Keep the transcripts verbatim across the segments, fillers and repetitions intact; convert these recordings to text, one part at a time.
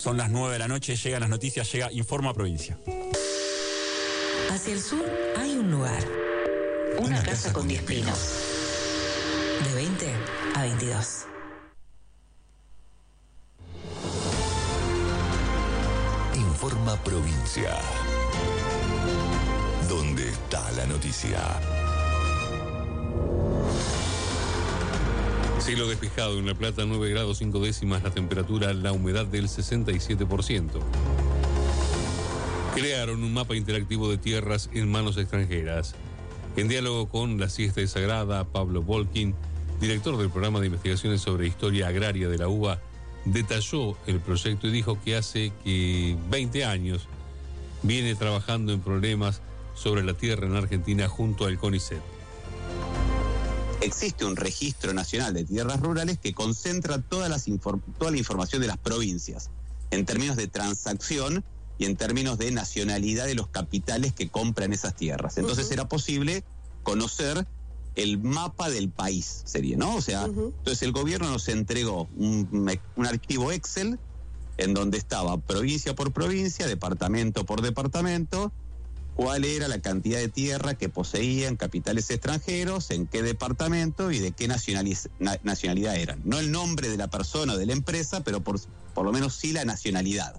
Son las nueve de la noche, llegan las noticias, llega Informa Provincia. Hacia el sur hay un lugar. Una, Una casa, casa con diez pinos. De veinte a veintidós. Informa Provincia. ¿Dónde está la noticia? Cielo despejado en La Plata, nueve grados cinco décimas la temperatura, la humedad del sesenta y siete por ciento. Crearon un mapa interactivo de tierras en manos extranjeras. En diálogo con La Siesta es Sagrada, Pablo Volkin, director del programa de investigaciones sobre historia agraria de la U B A, detalló el proyecto y dijo que hace que veinte años viene trabajando en problemas sobre la tierra en Argentina junto al CONICET. Existe un registro nacional de tierras rurales que concentra todas las inform- toda la información de las provincias en términos de transacción y en términos de nacionalidad de los capitales que compran esas tierras. Entonces uh-huh. era posible conocer el mapa del país, sería, ¿no? O sea, uh-huh. entonces el gobierno nos entregó un, un archivo Excel en donde estaba provincia por provincia, departamento por departamento, cuál era la cantidad de tierra que poseían capitales extranjeros, en qué departamento y de qué nacionaliz- na- nacionalidad eran. No el nombre de la persona o de la empresa, pero por, por lo menos sí la nacionalidad.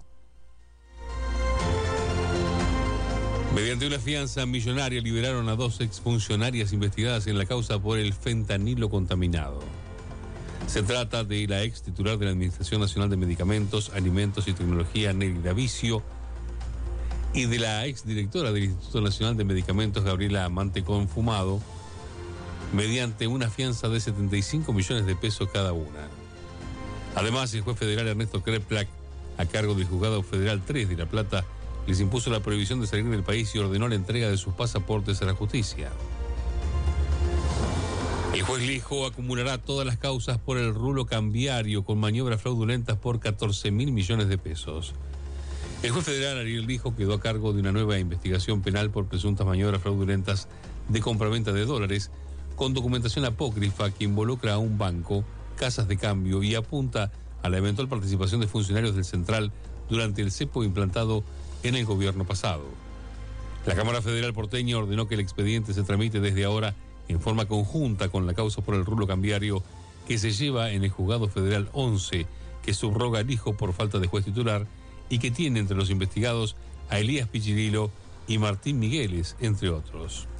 Mediante una fianza millonaria liberaron a dos exfuncionarias investigadas en la causa por el fentanilo contaminado. Se trata de la ex titular de la Administración Nacional de Medicamentos, Alimentos y Tecnología, Nelly Davicio, y de la ex directora del Instituto Nacional de Medicamentos, Gabriela Mantecón Fumado, mediante una fianza de setenta y cinco millones de pesos cada una. Además, el juez federal Ernesto Kreplak, a cargo del Juzgado Federal tres de La Plata, les impuso la prohibición de salir del país y ordenó la entrega de sus pasaportes a la justicia. El juez Lijo acumulará todas las causas por el rulo cambiario con maniobras fraudulentas por catorce mil millones de pesos. El juez federal Ariel Lijo quedó a cargo de una nueva investigación penal por presuntas maniobras fraudulentas de compraventa de dólares con documentación apócrifa que involucra a un banco, casas de cambio y apunta a la eventual participación de funcionarios del Central durante el cepo implantado en el gobierno pasado. La Cámara Federal porteña ordenó que el expediente se tramite desde ahora en forma conjunta con la causa por el rulo cambiario que se lleva en el Juzgado Federal once, que subroga al Lijo por falta de juez titular y que tiene entre los investigados a Elías Pichirilo y Martín Migueles, entre otros.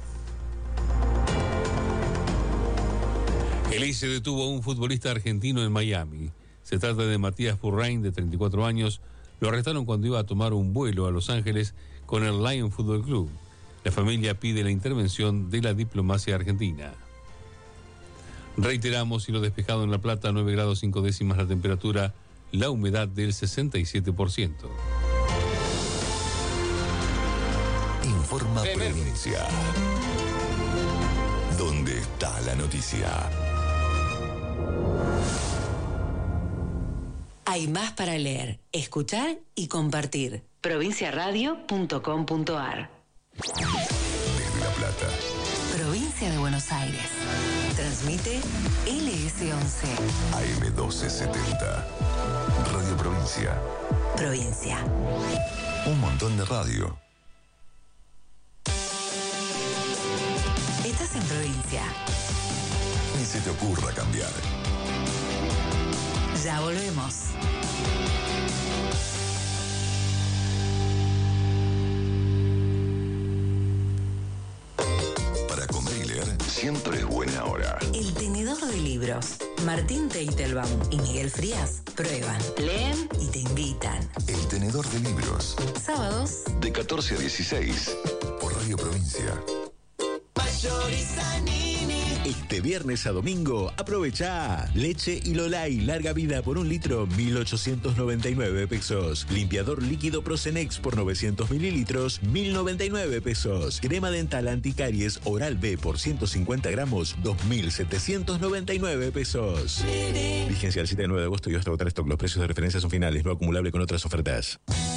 El I C E detuvo a un futbolista argentino en Miami. Se trata de Matías Purrain, de treinta y cuatro años. Lo arrestaron cuando iba a tomar un vuelo a Los Ángeles con el Lion Football Club. La familia pide la intervención de la diplomacia argentina. Reiteramos, cielo despejado en La Plata, nueve grados cinco décimas la temperatura, la humedad del sesenta y siete por ciento. Informa Provincia. ¿Dónde está la noticia? Hay más para leer, escuchar y compartir. provincia radio punto com punto a r. Desde La Plata. Provincia de Buenos Aires. Transmite L S once. A M doce setenta. Radio Provincia. Provincia. Un montón de radio. Estás en Provincia. Ni se te ocurra cambiar. Ya volvemos. Para comer y leer, siempre es buena hora. El tenedor de libros. Martín Teitelbaum y Miguel Frías prueban, leen y te invitan. El tenedor de libros. Sábados De catorce a dieciséis. Por Radio Provincia. Este viernes a domingo, aprovecha leche y Lolay larga vida por un litro, mil ochocientos noventa y nueve pesos. Limpiador líquido Procenex por novecientos mililitros, mil noventa y nueve pesos. Crema dental anticaries Oral B por ciento cincuenta gramos, dos mil setecientos noventa y nueve pesos. Vigencia del siete al nueve de agosto y hasta agotar stock. Los precios de referencia son finales, no acumulable con otras ofertas.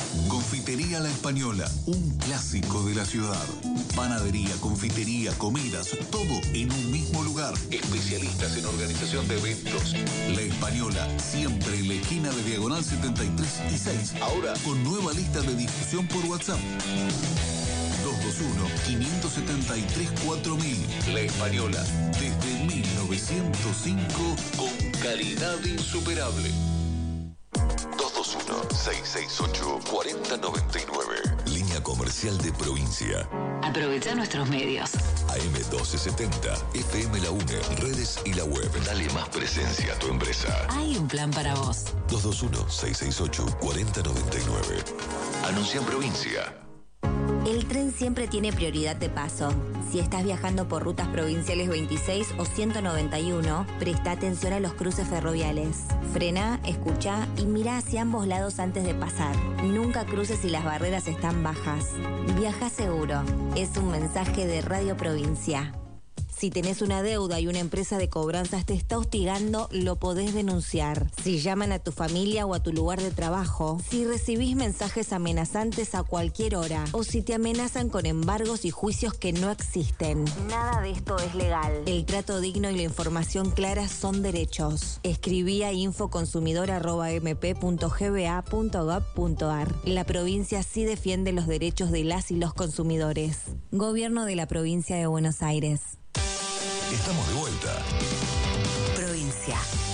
Confitería La Española, un clásico de la ciudad. Panadería, confitería, comidas, todo en un mismo lugar. Especialistas en organización de eventos. La Española, siempre en la esquina de Diagonal setenta y tres y seis. Ahora con nueva lista de difusión por WhatsApp. dos dos uno, cinco siete tres, cuatro mil. La Española, desde mil novecientos cinco, con calidad insuperable. dos dos uno, seis seis ocho, cuatro cero nueve nueve. Línea comercial de provincia. Aprovecha nuestros medios. A M doce setenta, F M La UNE, redes y la web. Dale más presencia a tu empresa. Hay un plan para vos. dos dos uno, seis seis ocho, cuatro cero nueve nueve. Anuncia en provincia. El tren siempre tiene prioridad de paso. Si estás viajando por rutas provinciales veintiséis o ciento noventa y uno, presta atención a los cruces ferroviales. Frena, escucha y mira hacia ambos lados antes de pasar. Nunca cruces si las barreras están bajas. Viaja seguro. Es un mensaje de Radio Provincia. Si tenés una deuda y una empresa de cobranzas te está hostigando, lo podés denunciar. Si llaman a tu familia o a tu lugar de trabajo, si recibís mensajes amenazantes a cualquier hora o si te amenazan con embargos y juicios que no existen. Nada de esto es legal. El trato digno y la información clara son derechos. Escribí a infoconsumidor arroba m p punto g b a punto gob punto a r. La provincia sí defiende los derechos de las y los consumidores. Gobierno de la Provincia de Buenos Aires. Estamos de vuelta. Provincia.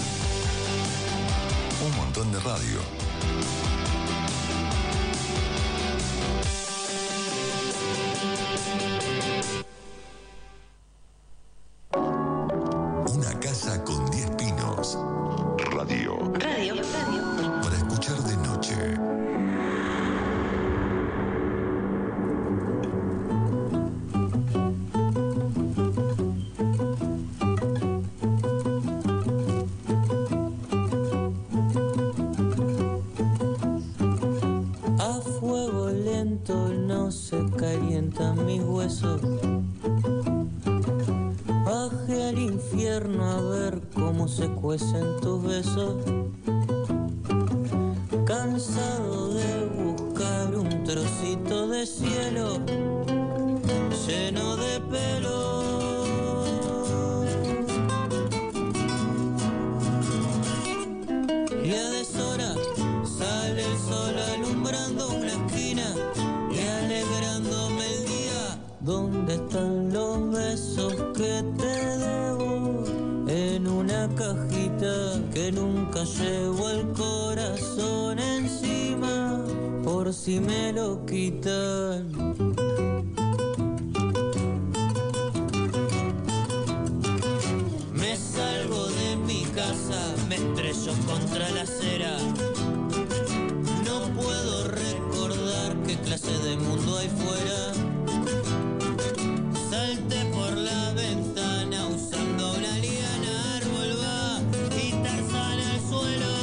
Un montón de radio. Una casa con diez pinos. Radio. Radio. Radio. Para escuchar de noche. No se calientan mis huesos. Bajé al infierno a ver cómo se cuecen tus besos. Cansado de buscar un trocito de cielo lleno de pelo. Y a deshora sale el sol alumbrando una esquina y alegrándome el día. ¿Dónde están los besos que te debo? En una cajita que nunca llevo el corazón encima, por si me lo quitan. Me salgo de mi casa, me estrello contra la acera. No puedo recordar qué clase de mundo hay fuera. Salté por la ventana usando una liana, árbol va y Tarzán al suelo.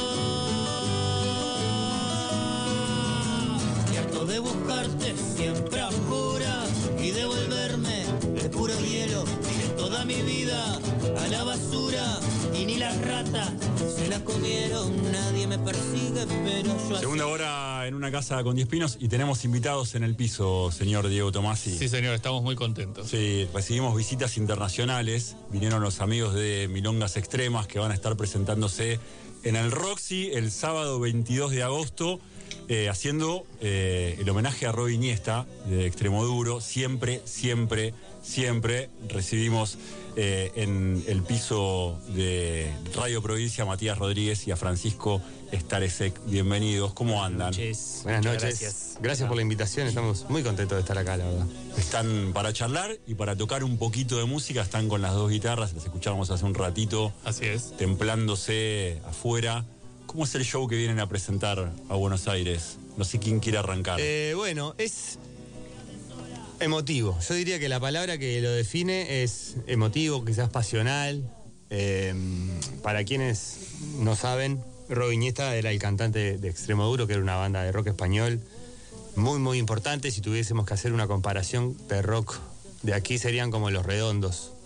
Y harto de buscarte siempre a oscuras y devolverme el puro hielo. Tiré toda mi vida a la basura y ni las ratas se la comieron. Nadie me persigue, pero yo... Segunda hora en una casa con diez pinos y tenemos invitados en el piso, señor Diego Tomasi. Sí, señor, estamos muy contentos. Sí, recibimos visitas internacionales. Vinieron los amigos de Milongas Extremas que van a estar presentándose en el Roxy el sábado veintidós de agosto. Eh, haciendo eh, el homenaje a Roy Iniesta de Extremoduro. Siempre, siempre, siempre recibimos eh, en el piso de Radio Provincia a Matías Rodríguez y a Francisco Staresek. Bienvenidos, ¿cómo andan? Buenas noches. Gracias, Gracias por la invitación, estamos muy contentos de estar acá, la verdad. Están para charlar y para tocar un poquito de música, están con las dos guitarras, las escuchábamos hace un ratito. Así es. Templándose afuera. ¿Cómo es el show que vienen a presentar a Buenos Aires? No sé quién quiere arrancar. Eh, bueno, es emotivo. Yo diría que la palabra que lo define es emotivo, quizás pasional. Eh, para quienes no saben, Roy Iniesta era el cantante de Extremoduro, que era una banda de rock español muy, muy importante. Si tuviésemos que hacer una comparación de rock de aquí, serían como Los Redondos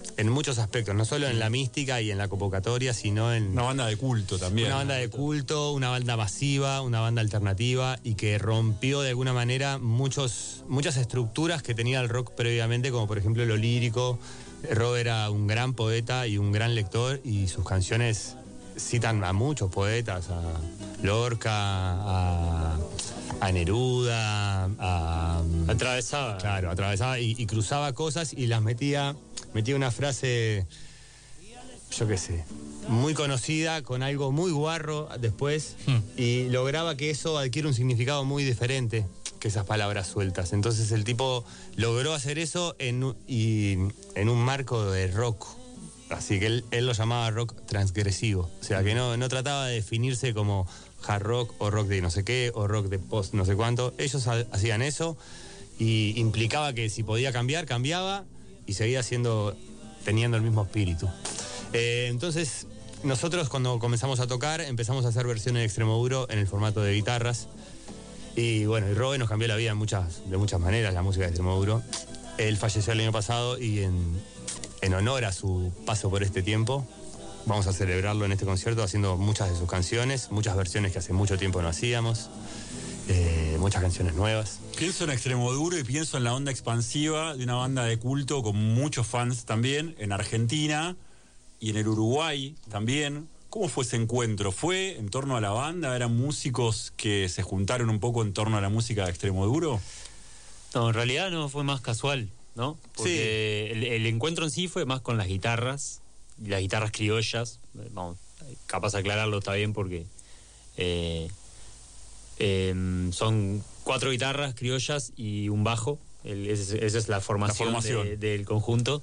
en muchos aspectos, no solo en la mística y en la convocatoria, sino en... Una banda de culto también. Una banda de culto, una banda masiva, una banda alternativa y que rompió de alguna manera muchos, muchas estructuras que tenía el rock previamente, como por ejemplo lo lírico. Rob era un gran poeta y un gran lector y sus canciones citan a muchos poetas, a Lorca, a, a Neruda, a... Atravesaba. Claro, atravesaba y, y cruzaba cosas y las metía... Metía una frase, yo qué sé, muy conocida, con algo muy guarro después, hmm. y lograba que eso adquiera un significado muy diferente que esas palabras sueltas. Entonces el tipo logró hacer eso en, y, en un marco de rock. Así que él, él lo llamaba rock transgresivo. O sea, que no, no trataba de definirse como hard rock o rock de no sé qué o rock de post no sé cuánto. Ellos ha, hacían eso y implicaba que si podía cambiar, cambiaba. Y seguía siendo, teniendo el mismo espíritu. Eh, entonces, nosotros cuando comenzamos a tocar, empezamos a hacer versiones de Extremoduro en el formato de guitarras. Y bueno, y Robe nos cambió la vida en muchas, de muchas maneras, la música de Extremoduro. Él falleció el año pasado y en, en honor a su paso por este tiempo, vamos a celebrarlo en este concierto haciendo muchas de sus canciones, muchas versiones que hace mucho tiempo no hacíamos. Eh, muchas canciones nuevas. Pienso en Extremoduro y pienso en la onda expansiva de una banda de culto con muchos fans también en Argentina y en el Uruguay también. ¿Cómo fue ese encuentro? ¿Fue en torno a la banda? ¿Eran músicos que se juntaron un poco en torno a la música de Extremoduro? No, en realidad no, fue más casual, ¿no? Porque sí. el, el encuentro en sí fue más con las guitarras, las guitarras criollas. Vamos, capaz de aclararlo está bien porque... Eh, Eh, son cuatro guitarras criollas y un bajo. El, esa es la formación, la formación. De, del conjunto.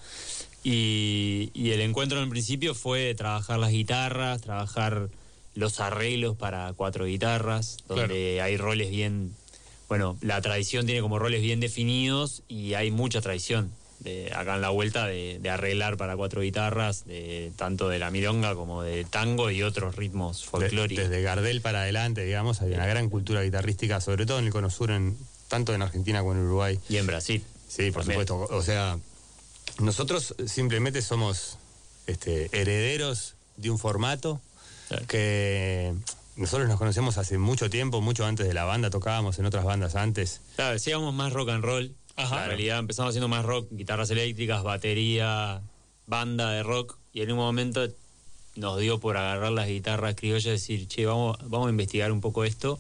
Y, y el encuentro en principio fue trabajar las guitarras, trabajar los arreglos para cuatro guitarras, donde claro. hay roles bien... Bueno, la tradición tiene como roles bien definidos y hay mucha tradición de, acá en la vuelta de, de arreglar para cuatro guitarras, de, tanto de la milonga como de tango y otros ritmos folclóricos. De, desde Gardel para adelante, digamos, hay una gran cultura guitarrística, sobre todo en el Cono Sur, en, tanto en Argentina como en Uruguay. Y en Brasil. Sí, por también. Supuesto. O sea, nosotros simplemente somos este, herederos de un formato claro. que... Nosotros nos conocemos hace mucho tiempo, mucho antes de la banda, tocábamos en otras bandas antes. Claro, hacíamos más rock and roll. Ajá. En realidad empezamos haciendo más rock, guitarras eléctricas, batería, banda de rock, y en un momento nos dio por agarrar las guitarras criollas y decir, che, vamos, vamos a investigar un poco esto.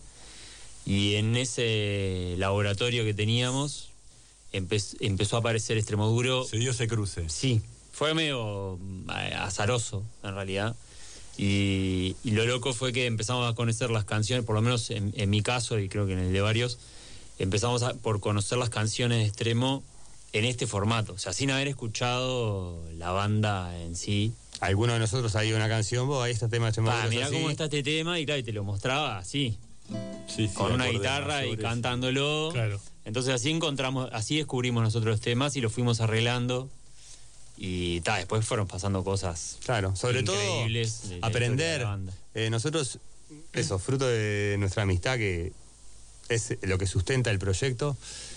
Y en ese laboratorio que teníamos empe- empezó a aparecer Extremoduro. Se dio ese cruce. Sí, fue medio azaroso en realidad. Y, y lo loco fue que empezamos a conocer las canciones, por lo menos en, en mi caso y creo que en el de varios, empezamos a, por conocer las canciones de Extremo en este formato, o sea, sin haber escuchado la banda en sí. Alguno de nosotros hay una canción, vos, ahí está el tema de Extremoduro. Ah, mirá así. cómo está este tema y claro, y te lo mostraba así, sí, sí, con una guitarra y cantándolo. Claro. Entonces así encontramos, así descubrimos nosotros los temas y los fuimos arreglando. Y ta, después fueron pasando cosas claro, sobre increíbles todo de aprender. Eh, nosotros, eso, fruto de nuestra amistad, que es lo que sustenta el proyecto,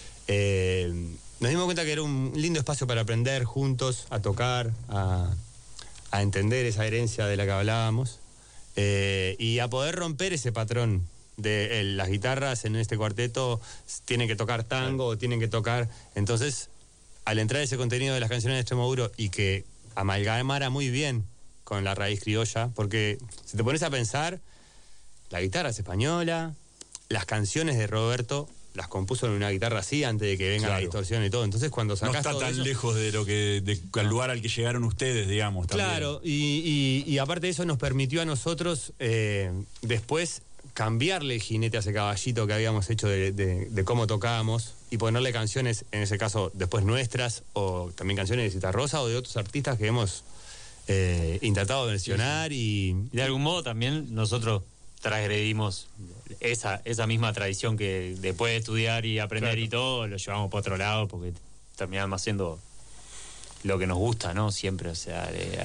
eh, nos dimos cuenta que era un lindo espacio para aprender juntos, a tocar, a, a entender esa herencia de la que hablábamos, eh, y a poder romper ese patrón de eh, las guitarras en este cuarteto tienen que tocar tango o tienen que tocar. Entonces, al entrar ese contenido de las canciones de Extremoduro y que amalgamara muy bien con la raíz criolla, porque si te pones a pensar, la guitarra es española, las canciones de Roberto las compuso en una guitarra así antes de que venga claro. la distorsión y todo. Entonces cuando sacás no está tan eso, lejos de lo que de, del lugar al que llegaron ustedes, digamos. También. Claro, y, y, y aparte de eso nos permitió a nosotros eh, después cambiarle el jinete a ese caballito que habíamos hecho de, de, de cómo tocábamos y ponerle canciones, en ese caso después nuestras, o también canciones de Citarrosa o de otros artistas que hemos eh, intentado versionar. Sí, sí. Y de algún modo también nosotros transgredimos esa, esa misma tradición que después de estudiar y aprender claro. y todo, lo llevamos por otro lado porque terminamos haciendo lo que nos gusta, ¿no? Siempre, o sea, de,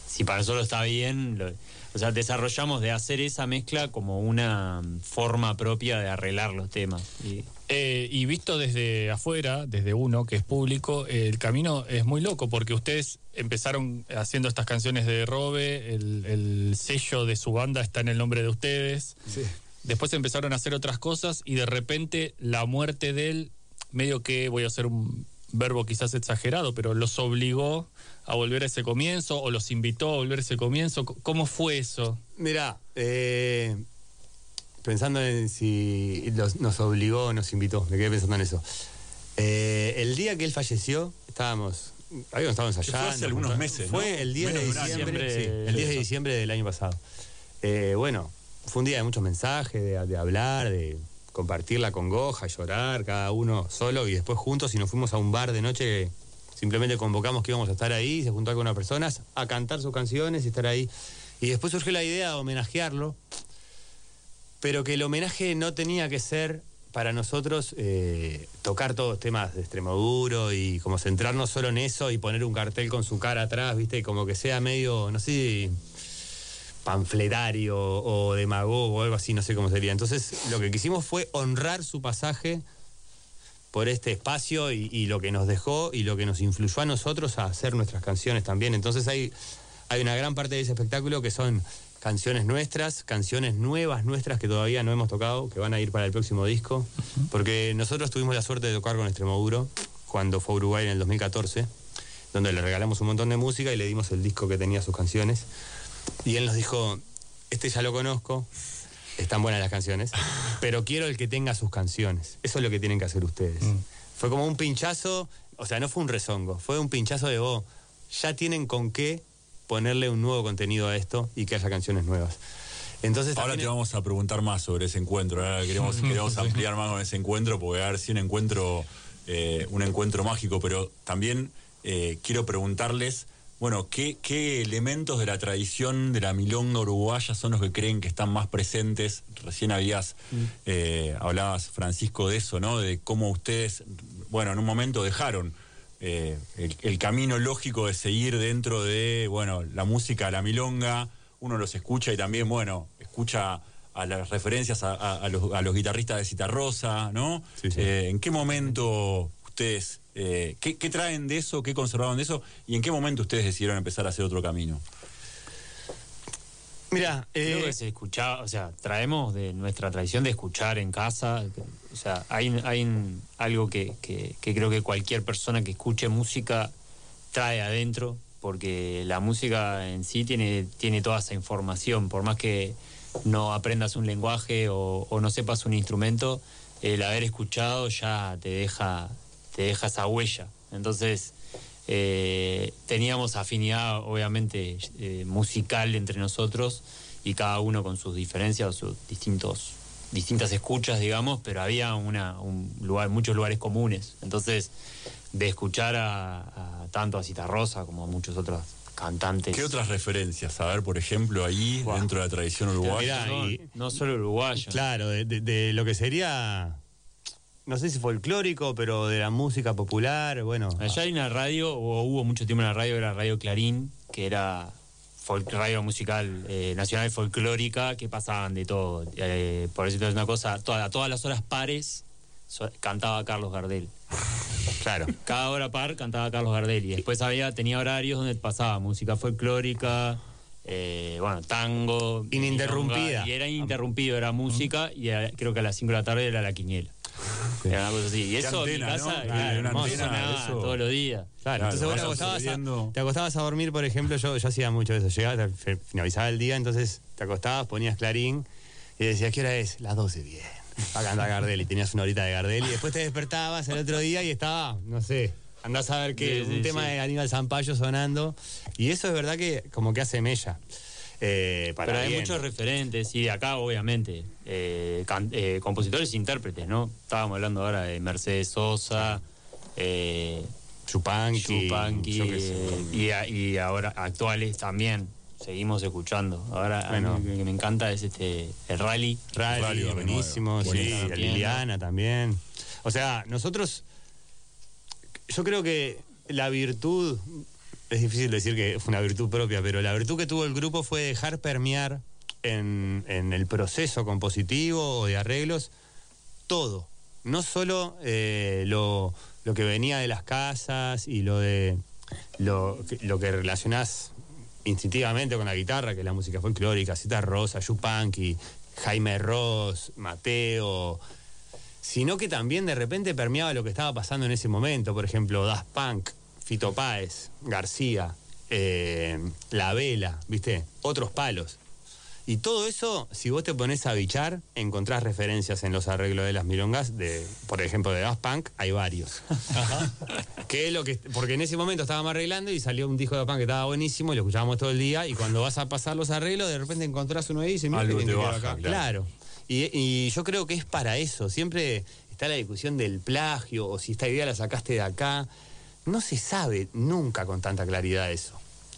si para nosotros está bien, lo, o sea, desarrollamos de hacer esa mezcla como una forma propia de arreglar los temas. Y, Eh, y visto desde afuera, desde uno que es público, eh, el camino es muy loco porque ustedes empezaron haciendo estas canciones de Robe, el, el sello de su banda está en el nombre de ustedes. Sí. Después empezaron a hacer otras cosas y de repente la muerte de él, medio que, voy a hacer un verbo quizás exagerado, pero los obligó a volver a ese comienzo o los invitó a volver a ese comienzo. ¿Cómo fue eso? Mirá, eh... pensando en si los, nos obligó o nos invitó, me quedé pensando en eso. Eh, el día que él falleció, estábamos, habíamos estado ensayando. Fue hace algunos ¿no? meses, Fue ¿no? el diez de diciembre, sí, el diez de diciembre del año pasado. Eh, bueno, fue un día de muchos mensajes, de, de hablar, de compartir la congoja, llorar, cada uno solo y después juntos, y nos fuimos a un bar de noche, simplemente convocamos que íbamos a estar ahí, se juntó con unas personas a cantar sus canciones y estar ahí. Y después surgió la idea de homenajearlo, pero que el homenaje no tenía que ser para nosotros eh, tocar todos los temas de Extremoduro y como centrarnos solo en eso y poner un cartel con su cara atrás, ¿viste? Como que sea medio, no sé si panfletario o demagogo o algo así, no sé cómo sería. Entonces lo que quisimos fue honrar su pasaje por este espacio y, y lo que nos dejó y lo que nos influyó a nosotros a hacer nuestras canciones también. Entonces hay, hay una gran parte de ese espectáculo que son canciones nuestras, canciones nuevas nuestras que todavía no hemos tocado, que van a ir para el próximo disco, uh-huh. porque nosotros tuvimos la suerte de tocar con Extremoduro cuando fue a Uruguay en el dos mil catorce, donde le regalamos un montón de música y le dimos el disco que tenía sus canciones, y él nos dijo, este ya lo conozco, están buenas las canciones, pero quiero el que tenga sus canciones, eso es lo que tienen que hacer ustedes. Uh-huh. Fue como un pinchazo, o sea, no fue un rezongo, fue un pinchazo de vos, ya tienen con qué ponerle un nuevo contenido a esto y que haya canciones nuevas. Entonces, ahora te es... vamos a preguntar más sobre ese encuentro. Ahora queremos, queremos ampliar más con ese encuentro, porque a ver si un encuentro, eh, un encuentro mágico, pero también eh, quiero preguntarles, bueno, ¿qué, qué elementos de la tradición de la milonga uruguaya son los que creen que están más presentes? Recién habías, eh, hablabas, Francisco, de eso, ¿no? De cómo ustedes, bueno, en un momento dejaron Eh, el, el camino lógico de seguir dentro de, bueno, la música, la milonga, uno los escucha y también, bueno, escucha a las referencias a, a, a, los, a los guitarristas de Citarrosa, ¿no? Sí, sí. Eh, ¿En qué momento ustedes, eh, qué, qué traen de eso, qué conservaron de eso, y en qué momento ustedes decidieron empezar a hacer otro camino? Mira, eh... creo que se escuchaba, o sea, traemos de nuestra tradición de escuchar en casa, o sea, hay, hay algo que, que, que creo que cualquier persona que escuche música trae adentro, porque la música en sí tiene, tiene toda esa información, por más que no aprendas un lenguaje o, o no sepas un instrumento, el haber escuchado ya te deja, te deja esa huella. Entonces, Eh, teníamos afinidad obviamente eh, musical entre nosotros y cada uno con sus diferencias, sus distintos, distintas escuchas, digamos, pero había una, un lugar, muchos lugares comunes. Entonces, de escuchar a, a tanto a Citarrosa como a muchos otros cantantes. ¿Qué otras referencias? A ver, por ejemplo, ahí wow. dentro de la tradición uruguaya. Mirá, no, y, no solo uruguaya. Claro, de, de, de lo que sería, no sé si folclórico, pero de la música popular, bueno. Allá hay una radio, o hubo mucho tiempo en la radio, era Radio Clarín, que era folk, radio musical eh, nacional folclórica, que pasaban de todo. Eh, por decirte una cosa, toda, a todas las horas pares so, cantaba Carlos Gardel. Claro. Cada hora par cantaba Carlos Gardel. Y después había, tenía horarios donde pasaba música folclórica, eh, bueno, tango. Ininterrumpida. Y era ininterrumpido, era música, y era, creo que a las cinco de la tarde era la quiniela. Sí. Era una cosa así. Y eso antena, en mi casa, ¿no? claro, una hermoso, antena, nada, eso. todos los días. Claro, Claro, entonces vos te acostabas, a, te acostabas a dormir, por ejemplo, yo, yo hacía mucho eso, llegaba, finalizaba el día, entonces te acostabas, ponías Clarín y decías, ¿qué hora es? Las doce, bien. Va a cantar Gardel y tenías una horita de Gardel y después te despertabas el otro día y estaba, no sé, andás a ver que sí, un sí, tema sí. de Aníbal Zampayo sonando y eso es verdad que como que hace mella. Eh, para Pero hay bien. muchos referentes, y de acá obviamente, eh, can, eh, compositores e intérpretes, ¿no? Estábamos hablando ahora de Mercedes Sosa, eh, Chupanqui, Chupanqui, eh, y, a, y ahora actuales también. Seguimos escuchando. Ahora bueno, a mí, que me encanta es este el Rally. Rally, Rally buenísimo, sí, buenísimo. Liliana también. O sea, nosotros, yo creo que la virtud es difícil decir que fue una virtud propia, pero la virtud que tuvo el grupo fue dejar permear en, en el proceso compositivo o de arreglos todo. No solo eh, lo, lo que venía de las casas y lo de lo, lo que relacionás instintivamente con la guitarra, que es la música folclórica, Zeta Rosa, Yupanqui, Jaime Ross, Mateo, sino que también de repente permeaba lo que estaba pasando en ese momento. Por ejemplo, Daft Punk, Fito Páez, García, eh, La Vela, ¿viste? Otros palos. Y todo eso, si vos te pones a bichar, encontrás referencias en los arreglos de las milongas, de, por ejemplo, de Daft Punk, hay varios. Ajá. Que es lo que, porque en ese momento estábamos arreglando y salió un disco de Daft Punk que estaba buenísimo y lo escuchábamos todo el día, y cuando vas a pasar los arreglos, de repente encontrás uno ahí y dices, mira, algo que te quedó baja, acá. claro. Claro. Y, y yo creo que es para eso. Siempre está la discusión del plagio, o si esta idea la sacaste de acá. No se sabe nunca con tanta claridad eso.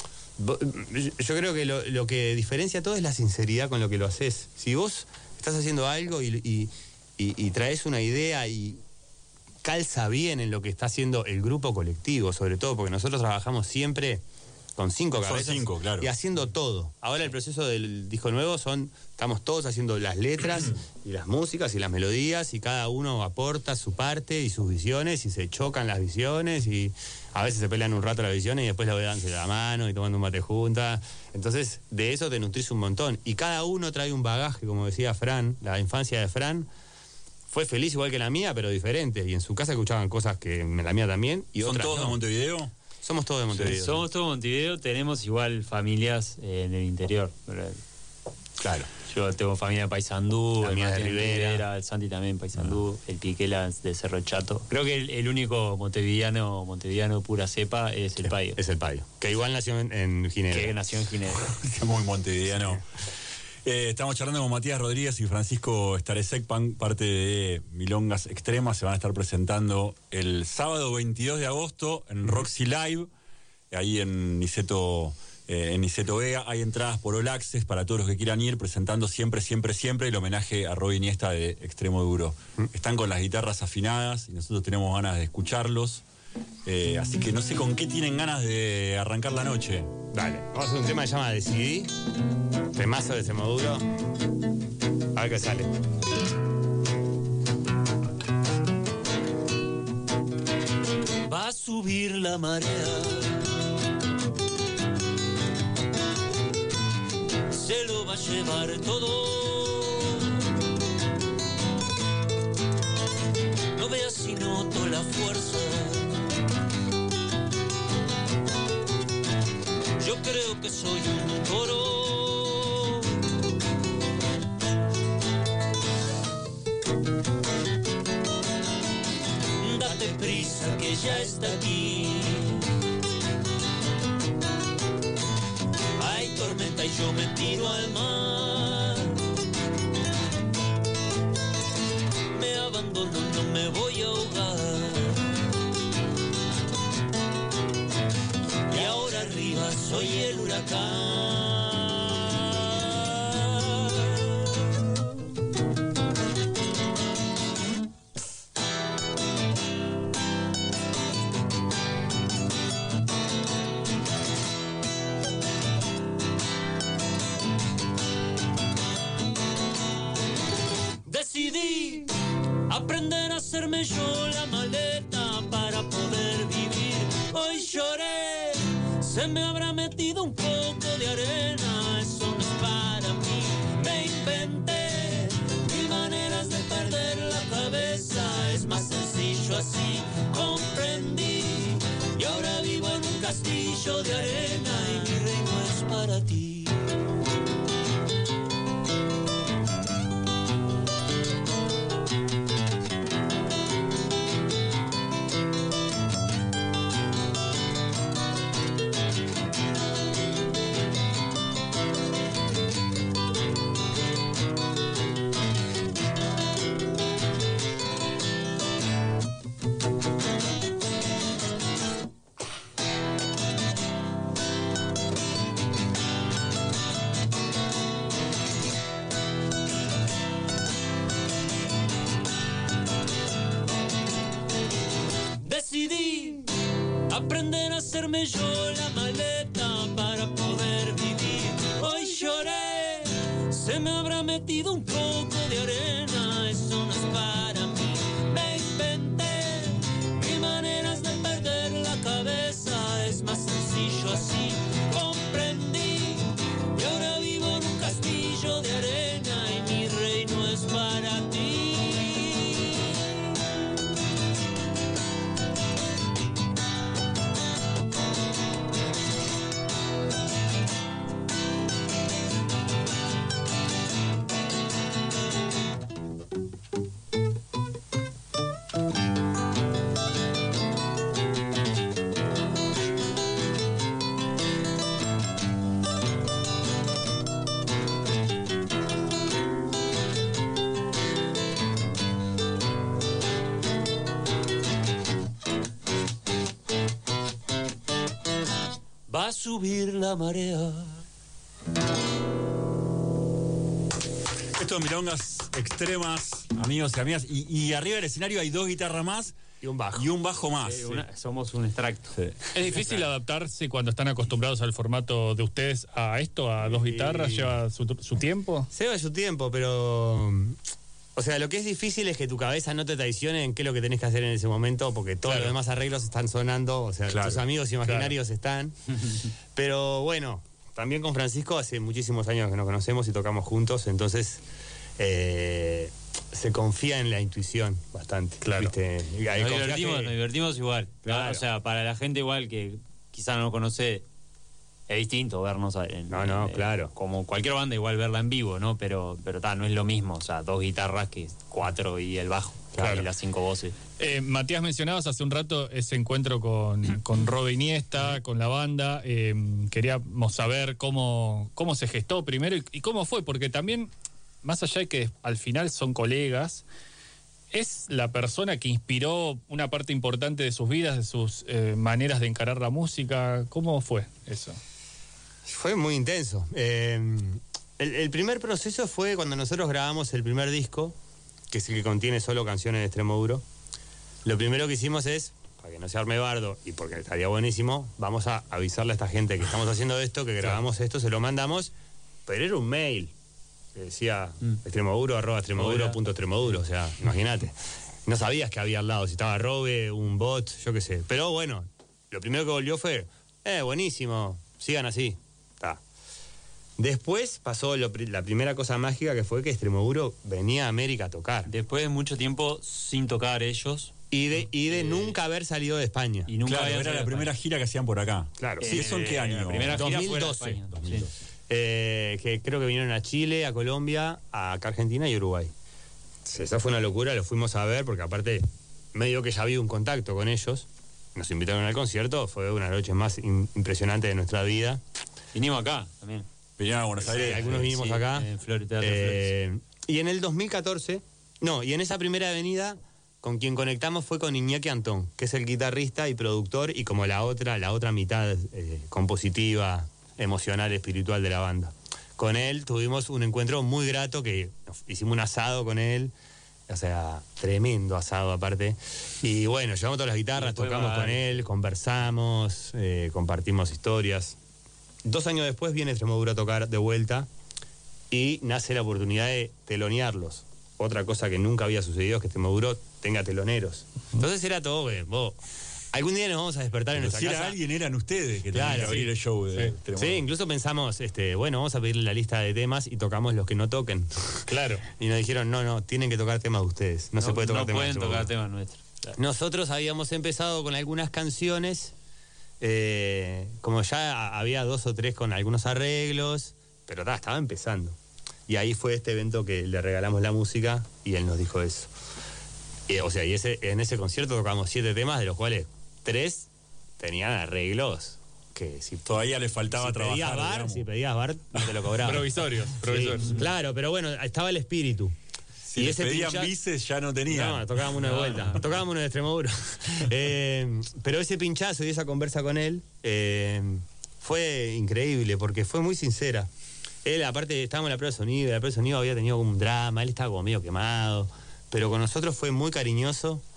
Yo creo que lo, lo que diferencia todo es la sinceridad con lo que lo haces. Si vos estás haciendo algo y, y, y, y traes una idea y calza bien en lo que está haciendo el grupo colectivo, sobre todo porque nosotros trabajamos siempre con cinco cabezas. Son cinco, claro. Y haciendo todo. Ahora el proceso del disco nuevo son, estamos todos haciendo las letras y las músicas y las melodías, y cada uno aporta su parte y sus visiones, y se chocan las visiones, y a veces se pelean un rato las visiones y después la dan de la mano y tomando un mate juntas. Entonces, de eso te nutrís un montón. Y cada uno trae un bagaje, como decía Fran, la infancia de Fran fue feliz igual que la mía, pero diferente. Y en su casa escuchaban cosas que la mía también. Y ¿Son otras todos no. de Montevideo? Somos todos de Montevideo. Sí, somos todos de Montevideo, tenemos igual familias eh, en el interior. Claro. Yo tengo familia en Paysandú, La el mía de Martín Rivera. el Santi también en Paysandú, el Piquela de Cerro Chato. Creo que el, el único montevideano, montevideano pura cepa es el Payo. Es el Payo. Que igual nació en, en Ginebra. Que nació en Ginebra. Muy montevideano. Eh, estamos charlando con Matías Rodríguez y Francisco Staresek, parte de Milongas Extremas. Se van a estar presentando el sábado veintidós de agosto en Roxy Live, ahí en Niceto, eh, en Niceto Vega. Hay entradas por All Access para todos los que quieran ir, presentando siempre, siempre, siempre el homenaje a Roy Iniesta de Extremo Duro. Están con las guitarras afinadas y nosotros tenemos ganas de escucharlos. Eh, así que no sé con qué tienen ganas de arrancar la noche. Dale, vamos a hacer un tema que se llama Decidí, temazo de Extremo Duro. A ver qué sale. Va a subir la marea, se lo va a llevar todo. No veas si noto la fuerza. Yo creo que soy un toro. Date prisa que ya está aquí. Hay tormenta y yo me tiro al mar. Me abandono, no me voy a ahogar. Y ahora arriba soy el huracán. Decidí aprender a hacerme yo la maleta para poder vivir. Hoy lloré, se me habrá metido un poco de arena, eso no es para mí. Me inventé mil maneras de perder la cabeza, es más sencillo así, comprendí. Y ahora vivo en un castillo de arena y mi reino es para ti. aprender a hacerme yo la maleta para poder vivir. Hoy lloré, se me habrá metido un poco de arena, eso no es para mí. Me inventé mil maneras de perder la cabeza, es más sencillo así. Comprendí y ahora vivo en un castillo de arena y mi reino es para ti. Va a subir la marea. Estos milongas extremas, amigos y amigas. Y, y arriba del escenario hay dos guitarras más. Y un bajo. Y un bajo más. Sí, una, somos un extracto. Sí. ¿Es difícil adaptarse cuando están acostumbrados al formato de ustedes a esto, a dos guitarras? ¿Lleva su, su tiempo? Lleva su tiempo, pero... O sea, lo que es difícil es que tu cabeza no te traicione en qué es lo que tenés que hacer en ese momento, porque todos Claro. los demás arreglos están sonando, o sea, Claro. tus amigos imaginarios están. Pero bueno, también con Francisco hace muchísimos años que nos conocemos y tocamos juntos, entonces eh, se confía en la intuición bastante. Claro. ¿viste? Y ahí Nos confías divertimos, que- nos divertimos igual. Claro. O sea, para la gente igual que quizá no conoce, es distinto vernos en, No, no, en- claro. como cualquier banda, igual verla en vivo, ¿no? Pero, pero ta, no es lo mismo. O sea, dos guitarras que cuatro y el bajo. Claro. Y las cinco voces. Eh, Matías, mencionabas hace un rato ese encuentro con, con Robe Iniesta, con la banda. Eh, queríamos saber cómo, cómo se gestó primero y, y cómo fue, porque también, más allá de que al final son colegas, es la persona que inspiró una parte importante de sus vidas, de sus eh, maneras de encarar la música. ¿Cómo fue eso? Fue muy intenso. Eh, el, el primer proceso fue cuando nosotros grabamos el primer disco, que es el que contiene solo canciones de extremo duro. Lo primero que hicimos es, para que no se arme bardo y porque estaría buenísimo, vamos a avisarle a esta gente que estamos haciendo esto, que grabamos esto, se lo mandamos, pero era un mail que decía Mm. extremoduro arroba extremoduro punto extremoduro, o sea, imagínate. No sabías que había al lado, si estaba Robe, un bot, yo qué sé. Pero bueno, lo primero que volvió fue, eh, buenísimo, sigan así. Ta. Después pasó lo pri- la primera cosa mágica, que fue que Extremoduro venía a América a tocar. Después de mucho tiempo sin tocar ellos. Y de, y de nunca haber salido de España. Y nunca Claro, habían era salido la de primera España. gira que hacían por acá. Claro. ¿Y eso en qué Eh, año? La primera gira dos mil fue a doce. España. dos mil Sí. doce. Eh, que creo que vinieron a Chile, a Colombia, a acá Argentina y Uruguay. Sí, esa fue una locura, lo fuimos a ver porque aparte medio que ya había un contacto con ellos. Nos invitaron al concierto, fue una de las noches más in- impresionantes de nuestra vida. Vinimos acá también. Vinieron a Buenos Sí, Aires. algunos vinimos Sí, acá. en Flores, Teatro Eh, y en el dos mil catorce, no, y en esa primera avenida, con quien conectamos fue con Iñaki Antón, que es el guitarrista y productor, y como la otra, la otra mitad eh, compositiva, emocional, espiritual de la banda. Con él tuvimos un encuentro muy grato, que nos- hicimos un asado con él, o sea, tremendo asado aparte. Y bueno, llevamos todas las guitarras, después tocamos va- con él, conversamos, eh, compartimos historias. Dos años después viene Extremoduro a tocar de vuelta y nace la oportunidad de telonearlos. Otra cosa que nunca había sucedido es que Extremoduro tenga teloneros. Entonces era todo que, vos, algún día nos vamos a despertar en Pero nuestra si era casa. alguien, eran ustedes que Claro, tenían que abrir sí. el show de Sí. Extremoduro. Sí, incluso pensamos, este, bueno, vamos a pedirle la lista de temas y tocamos los que no toquen. Claro. Y nos dijeron, no, no, tienen que tocar temas de ustedes. No, se puede tocar no temas de pueden Extremoduro. tocar temas nuestros. Claro. Nosotros habíamos empezado con algunas canciones, eh, como ya había dos o tres con algunos arreglos, pero ta, estaba empezando. Y ahí fue este evento que le regalamos la música y él nos dijo eso. Y, o sea, y ese, en ese concierto tocamos siete temas, de los cuales tres tenían arreglos que si Todavía le faltaba si trabajar. pedías bar, digamos. si pedías bar, no te lo cobraban. Provisorios, provisorios. Sí, claro, pero bueno, estaba el espíritu. Si les pedían pincha- bices, ya no tenían. No, tocábamos uno de vuelta. Tocábamos uno de Extremoduro. Eh, pero ese pinchazo y esa conversa con él eh, fue increíble porque fue muy sincera. Él, aparte, estábamos en la prueba de sonido, y la prueba de sonido había tenido un drama, él estaba como medio quemado, pero con nosotros fue muy cariñoso.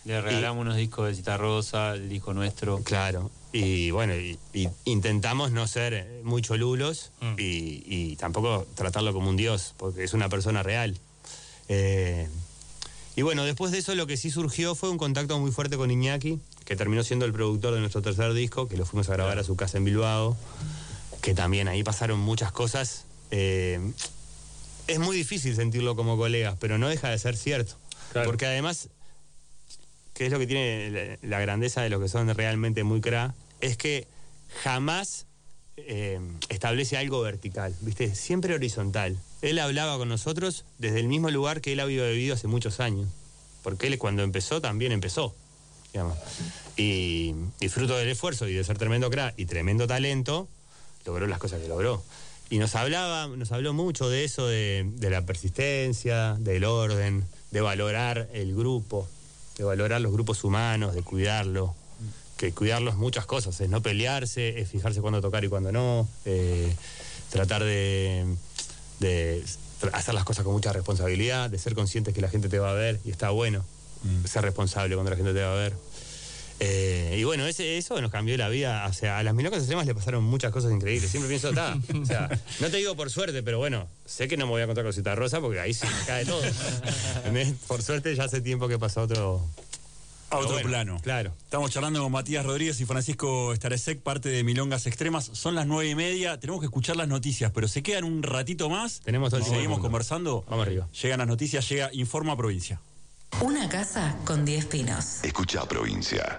Le regalamos y, unos discos de Citarrosa, el disco nuestro. Claro. Y bueno, y, y intentamos no ser muy cholulos mm. y, y tampoco tratarlo como un dios, porque es una persona real. Eh, y bueno, después de eso lo que sí surgió fue un contacto muy fuerte con Iñaki, que terminó siendo el productor de nuestro tercer disco, que lo fuimos a grabar a su casa en Bilbao, que también ahí pasaron muchas cosas. Eh, es muy difícil sentirlo como colegas, pero no deja de ser cierto. Claro. Porque además, que es lo que tiene la, la grandeza de los que son realmente muy cra, es que jamás eh, establece algo vertical, ¿viste? Siempre horizontal. Él hablaba con nosotros desde el mismo lugar que él había vivido hace muchos años, porque él cuando empezó también empezó, digamos. Y, y fruto del esfuerzo y de ser tremendo cra y tremendo talento, logró las cosas que logró. Y nos hablaba, nos habló mucho de eso, de, de la persistencia, del orden, de valorar el grupo, de valorar los grupos humanos, de cuidarlo. Que cuidarlos muchas cosas, es no pelearse, es fijarse cuándo tocar y cuándo no, eh, tratar de, de hacer las cosas con mucha responsabilidad, de ser conscientes que la gente te va a ver y está bueno mm. ser responsable cuando la gente te va a ver. Eh, y bueno, ese, eso nos cambió la vida. O sea, a las Milongas Extremas le pasaron muchas cosas increíbles. Siempre pienso, ta, o sea, no te digo por suerte, pero bueno, sé que no me voy a contar con Citarrosa porque ahí sí me cae todo. Por suerte ya hace tiempo que pasó otro... A otro bueno, plano. Claro. Estamos charlando con Matías Rodríguez y Francisco Staresek, parte de Milongas Extremas. Son las nueve y media. Tenemos que escuchar las noticias, pero se quedan un ratito más. Tenemos todo el tiempo. Seguimos conversando. Vamos arriba. Llegan las noticias, llega Informa Provincia. Una casa con diez pinos. Escucha Provincia.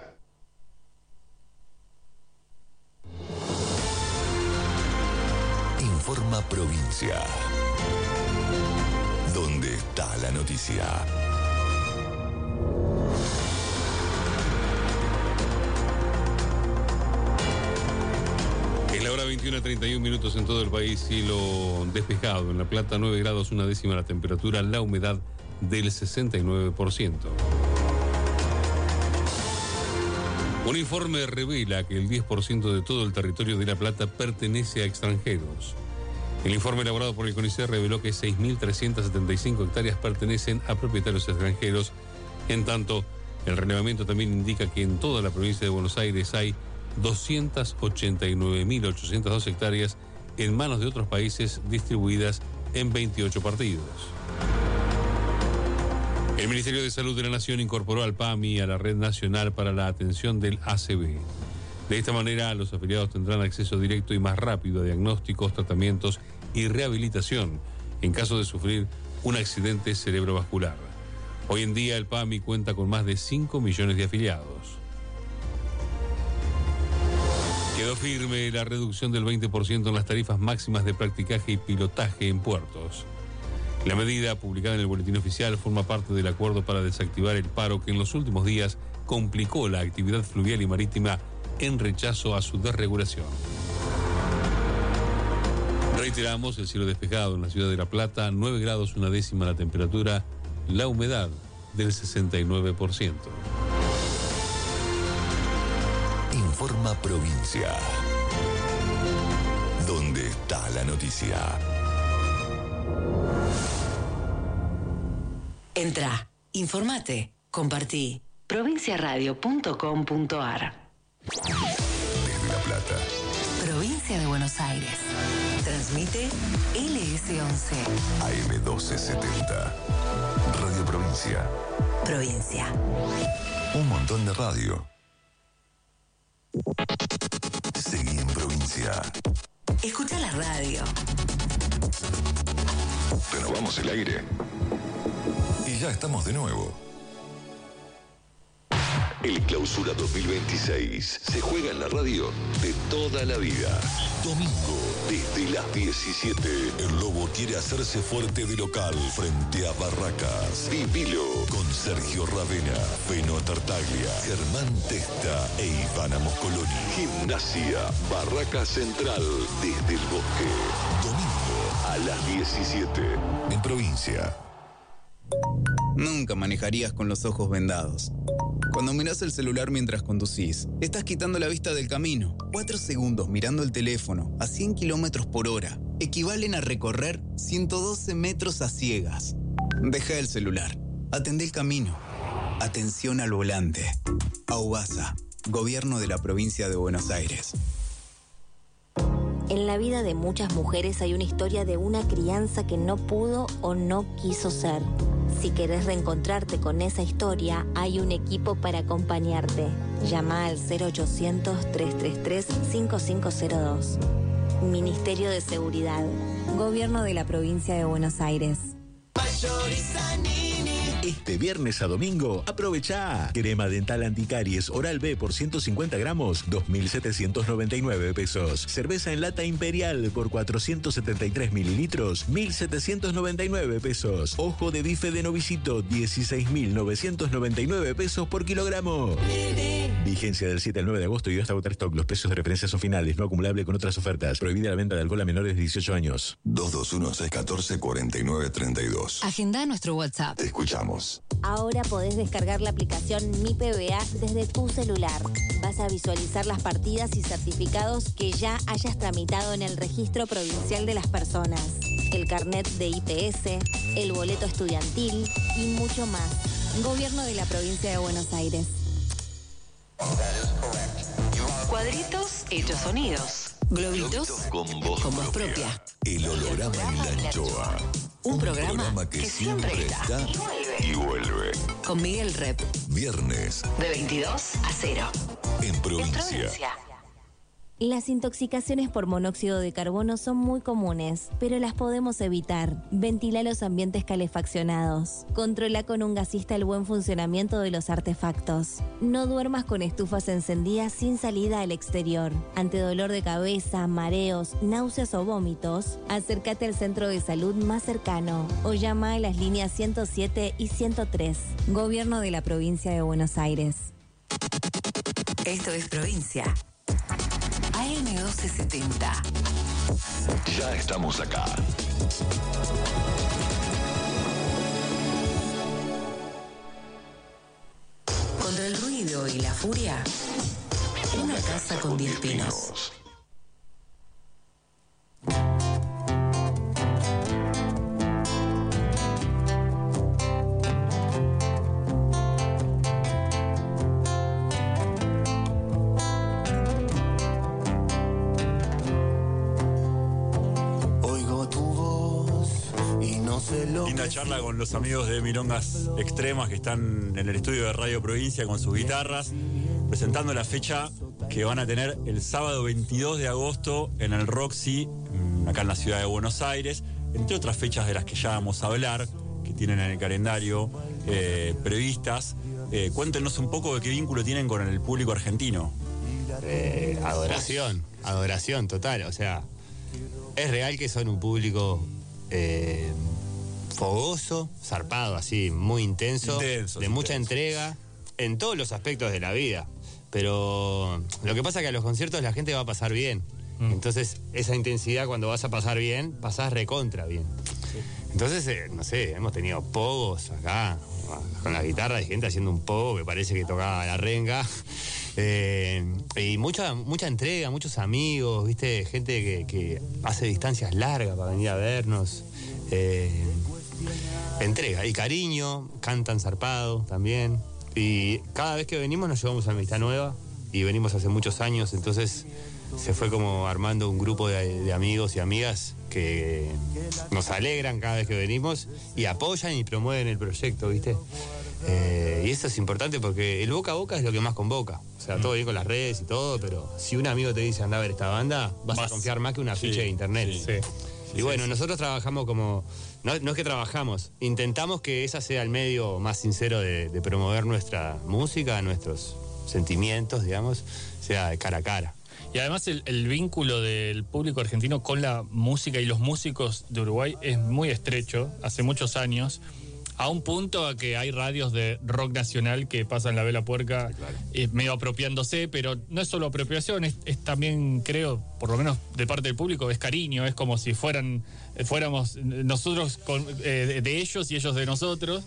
Informa Provincia. ¿Dónde está la noticia? Es la hora veintiuno treinta y uno minutos en todo el país, cielo despejado. En La Plata, nueve grados, una décima la temperatura, la humedad del sesenta y nueve por ciento. Un informe revela que el diez por ciento de todo el territorio de La Plata pertenece a extranjeros. El informe elaborado por el CONICET reveló que seis mil trescientas setenta y cinco hectáreas pertenecen a propietarios extranjeros. En tanto, el relevamiento también indica que en toda la provincia de Buenos Aires hay doscientas ochenta y nueve mil ochocientas dos hectáreas en manos de otros países distribuidas en veintiocho partidos. El Ministerio de Salud de la Nación incorporó al PAMI a la Red Nacional para la Atención del A C V. De esta manera, los afiliados tendrán acceso directo y más rápido a diagnósticos, tratamientos y rehabilitación en caso de sufrir un accidente cerebrovascular. Hoy en día, el PAMI cuenta con más de cinco millones de afiliados. Quedó firme la reducción del veinte por ciento en las tarifas máximas de practicaje y pilotaje en puertos. La medida, publicada en el Boletín Oficial, forma parte del acuerdo para desactivar el paro que en los últimos días complicó la actividad fluvial y marítima en rechazo a su desregulación. Reiteramos, el cielo despejado en la ciudad de La Plata, nueve grados, una décima la temperatura, la humedad del sesenta y nueve por ciento. Informa Provincia. ¿Dónde está la noticia? Entra, informate, compartí. provinciaradio punto com punto ar. Desde La Plata. Provincia de Buenos Aires. Transmite L S once. A M doce setenta. Radio Provincia. Provincia. Un montón de radio. Seguí en Provincia. Escucha la radio. Renovamos el aire. Y ya estamos de nuevo. El Clausura dos mil veintiséis se juega en la radio de toda la vida. Domingo, desde las diecisiete, el Lobo quiere hacerse fuerte de local frente a Barracas. Vivilo con Sergio Ravena, Feno Tartaglia, Germán Testa e Ivana Moscoloni. Gimnasia, Barracas Central, desde el Bosque. Domingo a las diecisiete, en Provincia. Nunca manejarías con los ojos vendados. Cuando miras el celular mientras conducís, estás quitando la vista del camino. Cuatro segundos mirando el teléfono a cien kilómetros por hora equivalen a recorrer ciento doce metros a ciegas. Deja el celular. Atendé el camino. Atención al volante. AUBASA, Gobierno de la Provincia de Buenos Aires. En la vida de muchas mujeres hay una historia de una crianza que no pudo o no quiso ser. Si querés reencontrarte con esa historia, hay un equipo para acompañarte. Llama al cero ochocientos, trescientos treinta y tres, cincuenta y cinco cero dos. Ministerio de Seguridad. Gobierno de la Provincia de Buenos Aires. Este viernes a domingo, aprovechá. Crema dental anticaries Oral B por ciento cincuenta gramos, dos mil setecientos noventa y nueve pesos. Cerveza en lata Imperial por cuatrocientos setenta y tres mililitros, mil setecientos noventa y nueve pesos. Ojo de bife de novicito, dieciséis mil novecientos noventa y nueve pesos por kilogramo. Vigencia del siete al nueve de agosto y hasta agotar stock. Los precios de referencia son finales, no acumulable con otras ofertas. Prohibida la venta de alcohol a menores de dieciocho años. dos dos uno, seis uno cuatro, cuatro nueve tres dos. Agenda nuestro WhatsApp. Te escuchamos. Ahora podés descargar la aplicación Mi P B A desde tu celular. Vas a visualizar las partidas y certificados que ya hayas tramitado en el Registro Provincial de las Personas, el carnet de I P S, el boleto estudiantil y mucho más. Gobierno de la Provincia de Buenos Aires. Cuadritos hechos sonidos. Globitos con voz, con voz propia. propia. El holograma en la anchoa. Un programa, Un programa que, que siempre siempre está está y y vuelve. Con Miguel Rep. Viernes De veintidós a cero. en provincia. En provincia. Las intoxicaciones por monóxido de carbono son muy comunes, pero las podemos evitar. Ventila los ambientes calefaccionados. Controla con un gasista el buen funcionamiento de los artefactos. No duermas con estufas encendidas sin salida al exterior. Ante dolor de cabeza, mareos, náuseas o vómitos, acércate al centro de salud más cercano o llama a las líneas ciento siete y ciento tres. Gobierno de la Provincia de Buenos Aires. Esto es Provincia. A M doce setenta. Ya estamos acá. Contra el ruido y la furia, una casa con diez pinos. Linda charla con los amigos de Milongas Extremas que están en el estudio de Radio Provincia con sus guitarras, presentando la fecha que van a tener el sábado veintidós de agosto en el Roxy, acá en la ciudad de Buenos Aires, entre otras fechas de las que ya vamos a hablar, que tienen en el calendario eh, previstas. Eh, cuéntenos un poco de qué vínculo tienen con el público argentino. Eh, adoración, adoración total, o sea, es real que son un público eh, fogoso, zarpado, así, muy intenso, Intensos, de mucha intensos. entrega en todos los aspectos de la vida. Pero lo que pasa es que a los conciertos la gente va a pasar bien. Mm. Entonces, esa intensidad cuando vas a pasar bien, pasás recontra bien. Sí. Entonces, eh, no sé, hemos tenido pogos acá, con la guitarra, de gente haciendo un pogo que parece que tocaba la renga. Eh, y mucha mucha entrega, muchos amigos, ¿viste? Gente que, que hace distancias largas para venir a vernos. Eh, entrega y cariño, cantan zarpado también. Y cada vez que venimos nos llevamos a Amistad Nueva y venimos hace muchos años, entonces se fue como armando un grupo de, de amigos y amigas que nos alegran cada vez que venimos y apoyan y promueven el proyecto, ¿viste? Eh, y eso es importante porque el boca a boca es lo que más convoca. O sea, todo bien con las redes y todo, pero si un amigo te dice anda a ver esta banda, vas, vas a confiar más que una ficha sí, de internet. Sí. Sí. Y bueno, sí, nosotros trabajamos como... No, no es que trabajamos, intentamos que ese sea el medio más sincero de, de promover nuestra música, nuestros sentimientos, digamos, sea de cara a cara. Y además el, el vínculo del público argentino con la música y los músicos de Uruguay es muy estrecho, hace muchos años, a un punto a que hay radios de rock nacional que pasan la vela puerca, claro, eh, medio apropiándose, pero no es solo apropiación, es, es también, creo, por lo menos de parte del público, es cariño, es como si fueran fuéramos nosotros con, eh, de ellos y ellos de nosotros,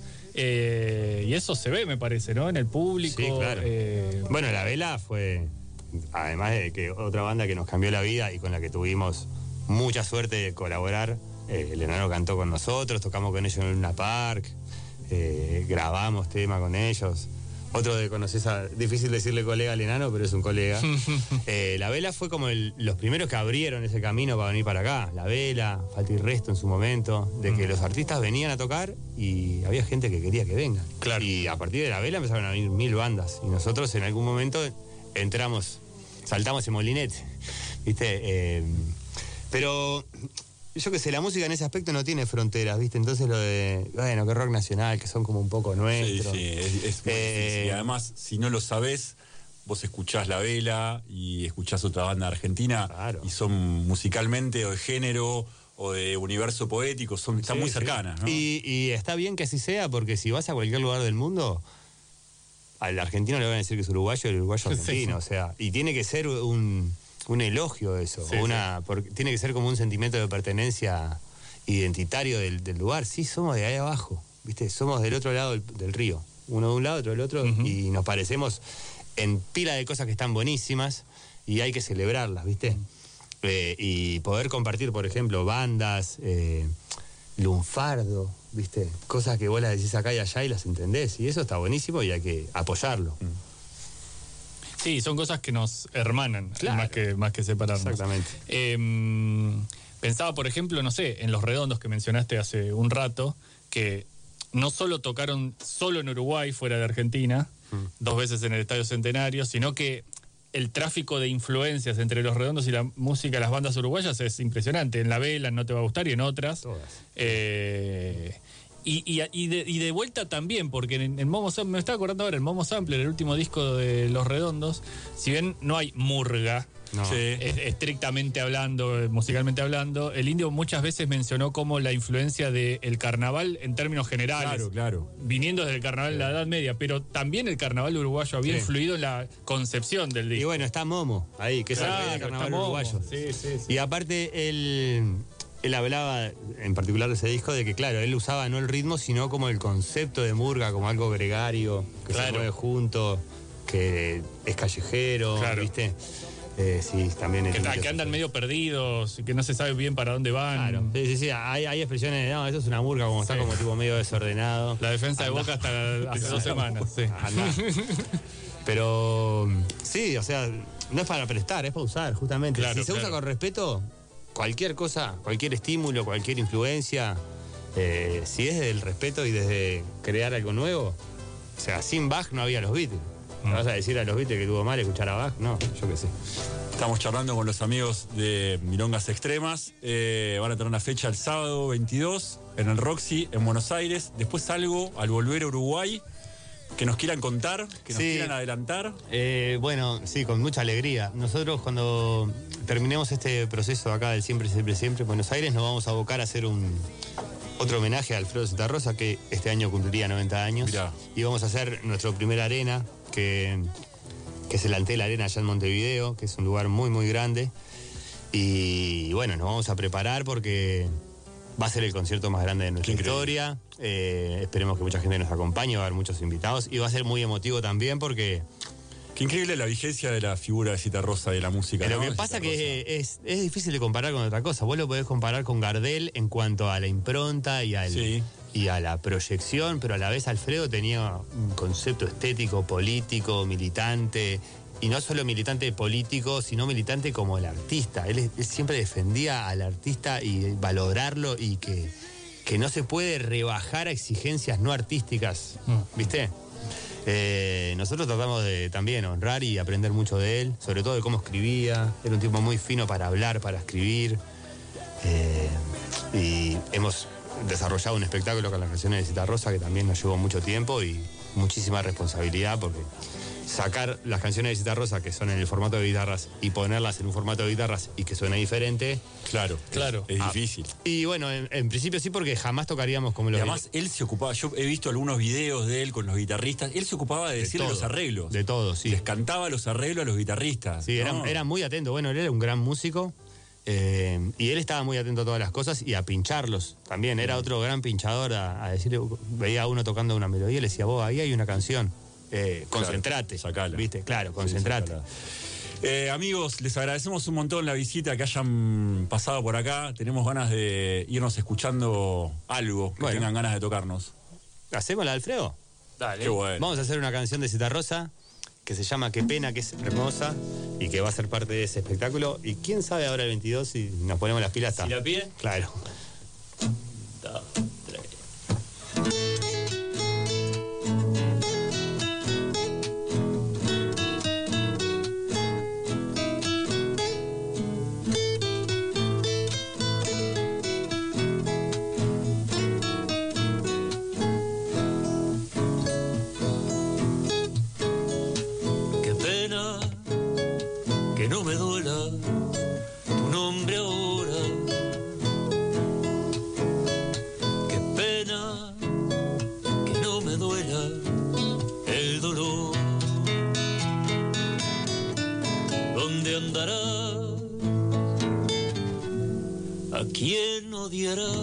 eh, y eso se ve, me parece, ¿no? En el público. Sí, claro. Eh, bueno, La Vela fue, además de que otra banda que nos cambió la vida y con la que tuvimos mucha suerte de colaborar. Eh, el enano cantó con nosotros, tocamos con ellos en Luna Park. eh, grabamos tema con ellos. Otro de conoces a, difícil decirle colega al enano, pero es un colega. eh, la Vela fue como el, los primeros que abrieron ese camino para venir para acá. La Vela, Falta y Resto en su momento, de que los artistas venían a tocar y había gente que quería que vengan. Claro. Y a partir de La Vela empezaron a venir mil bandas. Y nosotros en algún momento entramos, saltamos en molinete, ¿viste? Eh, pero yo qué sé, la música en ese aspecto no tiene fronteras, ¿viste? Entonces lo de, bueno, que rock nacional, que son como un poco nuestros. Sí, sí, es, es muy Eh, difícil. Y además, si no lo sabés, vos escuchás La Vela y escuchás otra banda argentina Claro. y son musicalmente o de género o de universo poético, son, están Sí, muy sí. cercanas, ¿no? Y, y está bien que así sea, porque si vas a cualquier lugar del mundo, al argentino le van a decir que es uruguayo y el uruguayo argentino, o sea, y tiene que ser un, un elogio eso, Sí, una, porque tiene que ser como un sentimiento de pertenencia identitario del, del lugar. Sí, somos de ahí abajo, ¿viste? Somos del otro lado del, del río, uno de un lado, otro del otro, Ujú. y nos parecemos en pila de cosas que están buenísimas y hay que celebrarlas, ¿viste? Eh, y poder compartir, por ejemplo, bandas, eh, lunfardo, ¿viste? Cosas que vos las decís acá y allá y las entendés. Y eso está buenísimo y hay que apoyarlo. Sí, son cosas que nos hermanan, Claro. más que, más que separarnos. Exactamente. Eh, pensaba, por ejemplo, no sé, en Los Redondos que mencionaste hace un rato, que no solo tocaron solo en Uruguay, fuera de Argentina, Mm. dos veces en el Estadio Centenario, sino que el tráfico de influencias entre Los Redondos y la música de las bandas uruguayas es impresionante. En La Vela, No Te Va a Gustar, y en otras. Todas. Eh, y, y, y, de, y de vuelta también, porque en, en Momo Sampler, me estaba acordando ahora, el Momo Sampler, el último disco de Los Redondos, si bien no hay murga, No. Sí. es- estrictamente hablando, eh, musicalmente hablando, el indio muchas veces mencionó como la influencia del carnaval en términos generales. Claro, claro. Viniendo desde el carnaval de la Edad Media, pero también el carnaval uruguayo había Sí. influido en la concepción del disco. Y bueno, está Momo ahí, que es el rey Claro, del carnaval está Momo. uruguayo. Sí, sí, sí. Y aparte, él, él hablaba en particular de ese disco de que, claro, él usaba no el ritmo, sino como el concepto de murga, como algo gregario, que Claro. se mueve junto, que es callejero, Claro. ¿viste? Eh, sí, también es Que, lindo que andan eso. medio perdidos, y que no se sabe bien para dónde van. Claro. Sí, sí, sí, hay, hay expresiones de, no, eso es una murga, como está Sí. como tipo medio desordenado. La defensa de Anda. Boca hasta hace dos semanas. Sí. Andá. Pero sí, o sea, no es para prestar, es para usar, justamente. Claro, si se usa claro. con respeto, cualquier cosa, cualquier estímulo, cualquier influencia, eh, si es desde el respeto y desde crear algo nuevo, o sea, sin Bach no había los Beatles. ¿Me Mm. vas a decir a los Beatles que tuvo mal escuchar a Bach? No, yo qué sé. Estamos charlando con los amigos de Milongas Extremas. Eh, van a tener una fecha el sábado veintidós en el Roxy, en Buenos Aires. Después algo al volver a Uruguay que nos quieran contar, que nos Sí. quieran adelantar. Eh, bueno, sí, con mucha alegría. Nosotros cuando terminemos este proceso acá del Siempre, Siempre, Siempre en Buenos Aires, nos vamos a abocar a hacer un otro homenaje a Alfredo Zitarrosa, que este año cumpliría noventa años. Mirá. Y vamos a hacer nuestro primer arena, que, que es el Antel Arena allá en Montevideo, que es un lugar muy, muy grande. Y bueno, nos vamos a preparar porque va a ser el concierto más grande de nuestra Qué increíble. historia. Eh, esperemos que mucha gente nos acompañe, va a haber muchos invitados. Y va a ser muy emotivo también porque... Qué increíble la vigencia de la figura de Zitarrosa y de la música. Lo ¿no? que De pasa Zitarrosa. que es, es difícil de comparar con otra cosa. Vos lo podés comparar con Gardel en cuanto a la impronta y, al, Sí. y a la proyección, pero a la vez Alfredo tenía un concepto estético, político, militante, y no solo militante político, sino militante como el artista. Él, él siempre defendía al artista y valorarlo y que, que no se puede rebajar a exigencias no artísticas, ¿viste? Eh, nosotros tratamos de también honrar y aprender mucho de él, sobre todo de cómo escribía. Era un tipo muy fino para hablar, para escribir. Eh, y hemos desarrollado un espectáculo con las canciones de Zitarrosa que también nos llevó mucho tiempo y muchísima responsabilidad, porque sacar las canciones de Zitarrosa que son en el formato de guitarras y ponerlas en un formato de guitarras y que suene diferente. Claro, Claro. Es, es Ah, difícil. Y bueno, en, en principio sí, porque jamás tocaríamos como Y los además él se ocupaba, yo he visto algunos videos de él con los guitarristas, él se ocupaba de decirle todo, los arreglos. de todo, sí. Les cantaba los arreglos a los guitarristas. Sí, era, ¿no? era muy atento. Bueno, él era un gran músico eh, y él estaba muy atento a todas las cosas y a pincharlos también. Era otro gran pinchador a, a decirle, veía a uno tocando una melodía y le decía, vos, ahí hay una canción, eh, concentrate. sacala. ¿Viste? Claro, Sí, concentrate. sacala. Eh, amigos, les agradecemos un montón la visita, que hayan pasado por acá. Tenemos ganas de irnos escuchando algo, que Bueno. tengan ganas de tocarnos. ¿Hacemos la de Alfredo? Dale. Qué bueno. Vamos a hacer una canción de Citarrosa que se llama Qué pena, que es hermosa y que va a ser parte de ese espectáculo. Y quién sabe ahora el veintidós si nos ponemos las pilas. ¿Si la pide? Claro. Dos, tres. Qué pena que no me duela tu nombre ahora. Qué pena que no me duela el dolor. ¿Dónde andarás? ¿A quién odiarás?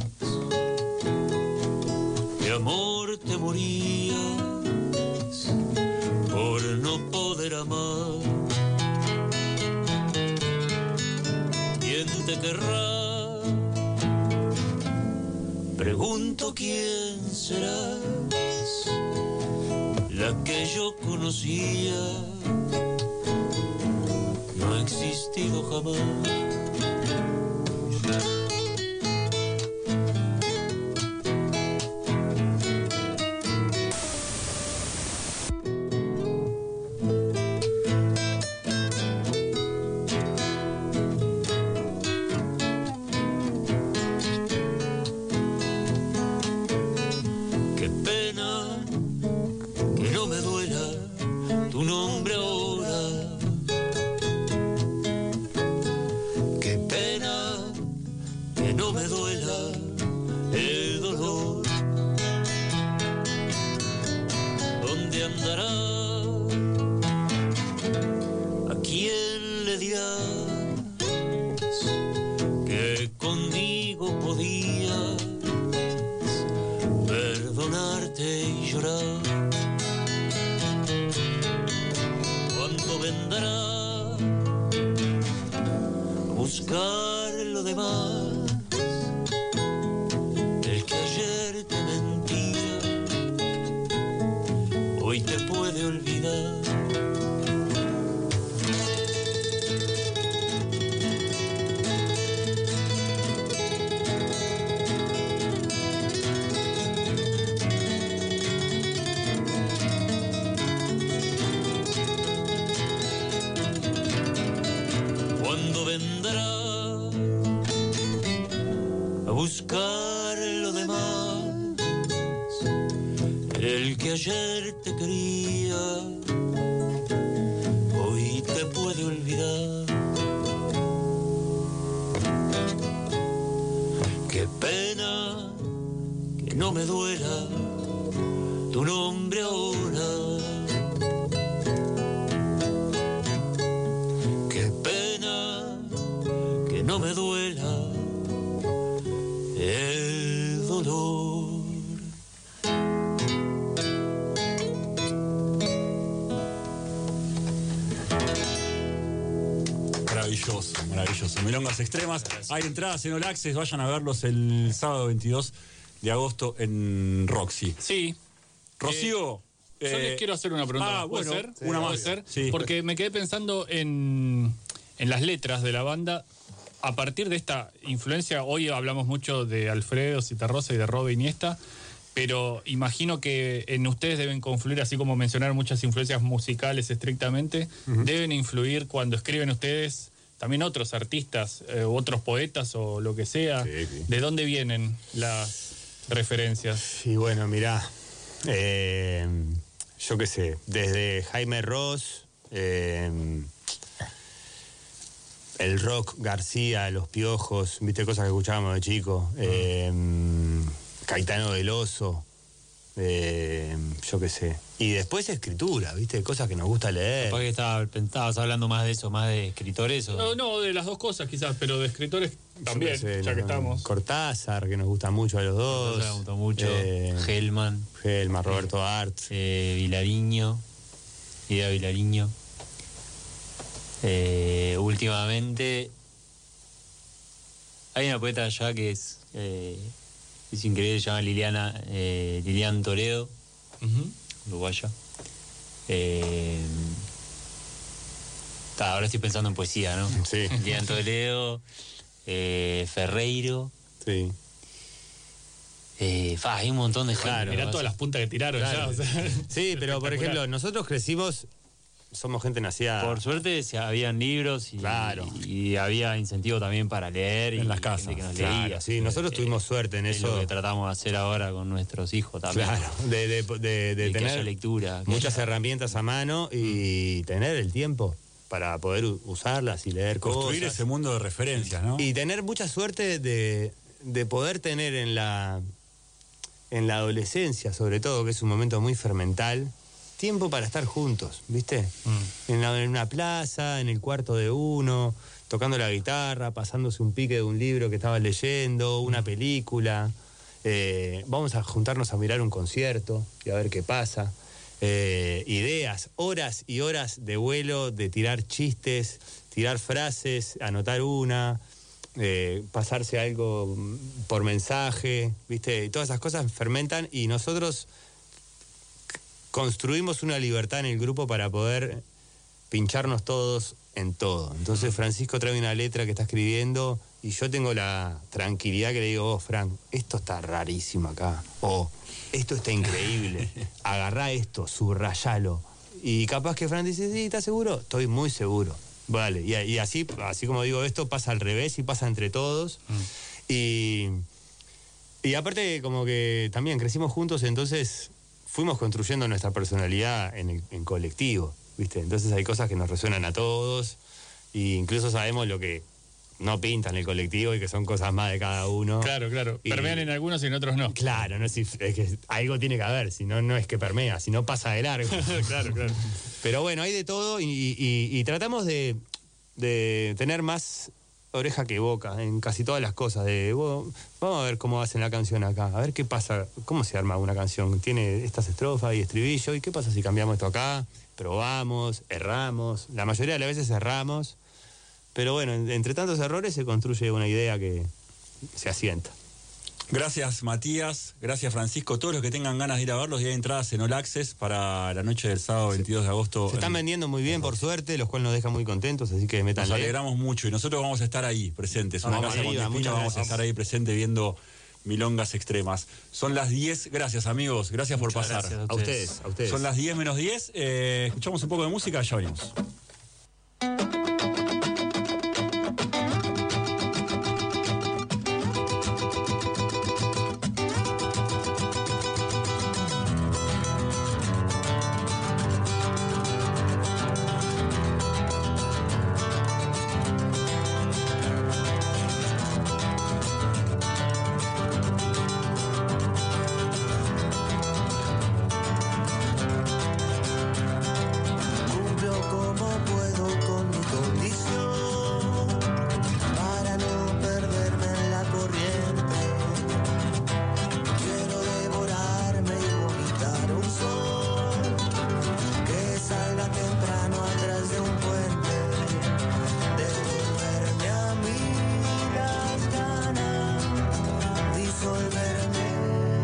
De amor te morías por no poder amar. ¿Quién te querrá? Pregunto quién serás, la que yo conocía no ha existido jamás. Qué pena que no me duela tu nombre ahora. Qué pena que no me duela el dolor. ¿Dónde andará? ¿A quién le dirás que conmigo podías perdonarte y llorar? ¿Cuándo vendrá a buscar lo demás? El que ayer te mentía, hoy te puede olvidar. ¿Cuándo vendrá a buscar lo demás? El que ayer te quería, hoy te puede olvidar. Qué pena que no me duela tu nombre ahora. Qué pena que no me duela el dolor. Maravilloso, maravilloso. Milongas extremas. Hay entradas en All Access, vayan a verlos el sábado veintidós de agosto en Roxy. Sí. Rocío. Eh, yo eh, les quiero hacer una pregunta. Ah, ¿Puede bueno, ser? sí, una ¿Puede más. ser? Sí. Porque me quedé pensando en, en las letras de la banda. A partir de esta influencia, hoy hablamos mucho de Alfredo Citarrosa y de Robe Iniesta, pero imagino que en ustedes deben confluir, así como mencionar muchas influencias musicales estrictamente, uh-huh. deben influir cuando escriben ustedes también otros artistas, eh, otros poetas o lo que sea. Sí, sí. ¿De dónde vienen las referencias? Y bueno, mirá, eh, yo qué sé, desde Jaime Ross, eh, el rock, García, Los Piojos, viste, cosas que escuchábamos de chico, eh, Caetano Veloso, eh, yo qué sé. Y después escritura, viste, cosas que nos gusta leer. ¿Por qué estabas, estabas hablando más de eso, más de escritores? O... No, no, de las dos cosas quizás, pero de escritores también, sé, ya no, que estamos. Cortázar, que nos gusta mucho a los dos. Cortázar me gusta mucho. Eh, Gelman. Gelman, Roberto Art. Eh, Vilariño. Idea Vilariño. Eh, últimamente hay una poeta allá que es eh, es increíble, se llama Liliana, eh, Lilian Toledo, Uh-huh. uruguaya. Eh, ta, ahora estoy pensando en poesía, ¿no? Sí. Lilian Toledo, eh, Ferreiro. Sí. Eh, fa, hay un montón de gente. Claro, mirá todas las puntas que tiraron Claro. ya. O sea, Sí, pero por ejemplo, nosotros crecimos, somos gente nacida... Por suerte se, habían libros y, Claro. y había incentivo también para leer En y las casas. gente que nos Claro, leía. sí, nosotros Eh, tuvimos suerte en es eso. lo que tratamos de hacer ahora con nuestros hijos también. Claro, de, de, de, de Y que haya tener lectura. que muchas haya- herramientas a mano y tener el tiempo para poder u- usarlas y leer Construir cosas. ese mundo de referencias, ¿no? Y tener mucha suerte de, de poder tener en la, en la adolescencia, sobre todo, que es un momento muy fermental, tiempo para estar juntos, ¿viste? Mm. En, la- en una plaza, en el cuarto de uno, tocando la guitarra, pasándose un pique de un libro que estaba leyendo, una película. Eh, vamos a juntarnos a mirar un concierto y a ver qué pasa. Eh, ideas, horas y horas de vuelo, de tirar chistes, tirar frases, anotar una, eh, pasarse algo por mensaje, ¿viste? Todas esas cosas fermentan y nosotros construimos una libertad en el grupo para poder pincharnos todos en todo. Entonces Francisco trae una letra que está escribiendo y yo tengo la tranquilidad que le digo, oh, Fran, esto está rarísimo acá. O esto está increíble. Agarrá esto, subrayalo. Y capaz que Fran dice, sí, ¿estás seguro? Estoy muy seguro. Vale, y, y así, así como digo esto, pasa al revés y pasa entre todos. Mm. Y, y aparte como que también crecimos juntos, entonces fuimos construyendo nuestra personalidad en, el- en colectivo, ¿viste? Entonces hay cosas que nos resuenan a todos e incluso sabemos lo que no pinta en el colectivo y que son cosas más de cada uno. Claro, claro. Y- Permean en algunos y en otros no. Claro, no es, si- es que algo tiene que haber, si no, no es que permea, si no pasa de largo. Claro, claro. Pero bueno, hay de todo y, y- y tratamos de, de tener más oreja que boca en casi todas las cosas. De, "Bueno, vamos a ver cómo hacen la canción acá, a ver qué pasa, cómo se arma una canción. Tiene estas estrofas y estribillo, ¿y qué pasa si cambiamos esto acá? Probamos, erramos, la mayoría de las veces erramos, pero bueno, en- entre tantos errores se construye una idea que se asienta. Gracias, Matías. Gracias, Francisco. Todos los que tengan ganas de ir a verlos, ya hay entradas en All Access para la noche del sábado veintidós de agosto. Se están vendiendo muy bien, por suerte, los cuales nos dejan muy contentos, así que Nos métanle. alegramos mucho y nosotros vamos a estar ahí presentes. Una Vamos casa con arriba, destino, muchas vamos a gracias. estar ahí presente viendo milongas extremas. Son las diez. Gracias, amigos. Gracias por Muchas pasar. gracias A ustedes, a ustedes. Son las diez menos diez. Eh, escuchamos un poco de música, ya venimos. Cumplo como puedo con mi condición para no perderme en la corriente. Quiero devorarme y vomitar un sol que salga temprano atrás de un puente. Devolverme a mí las ganas, disolverme.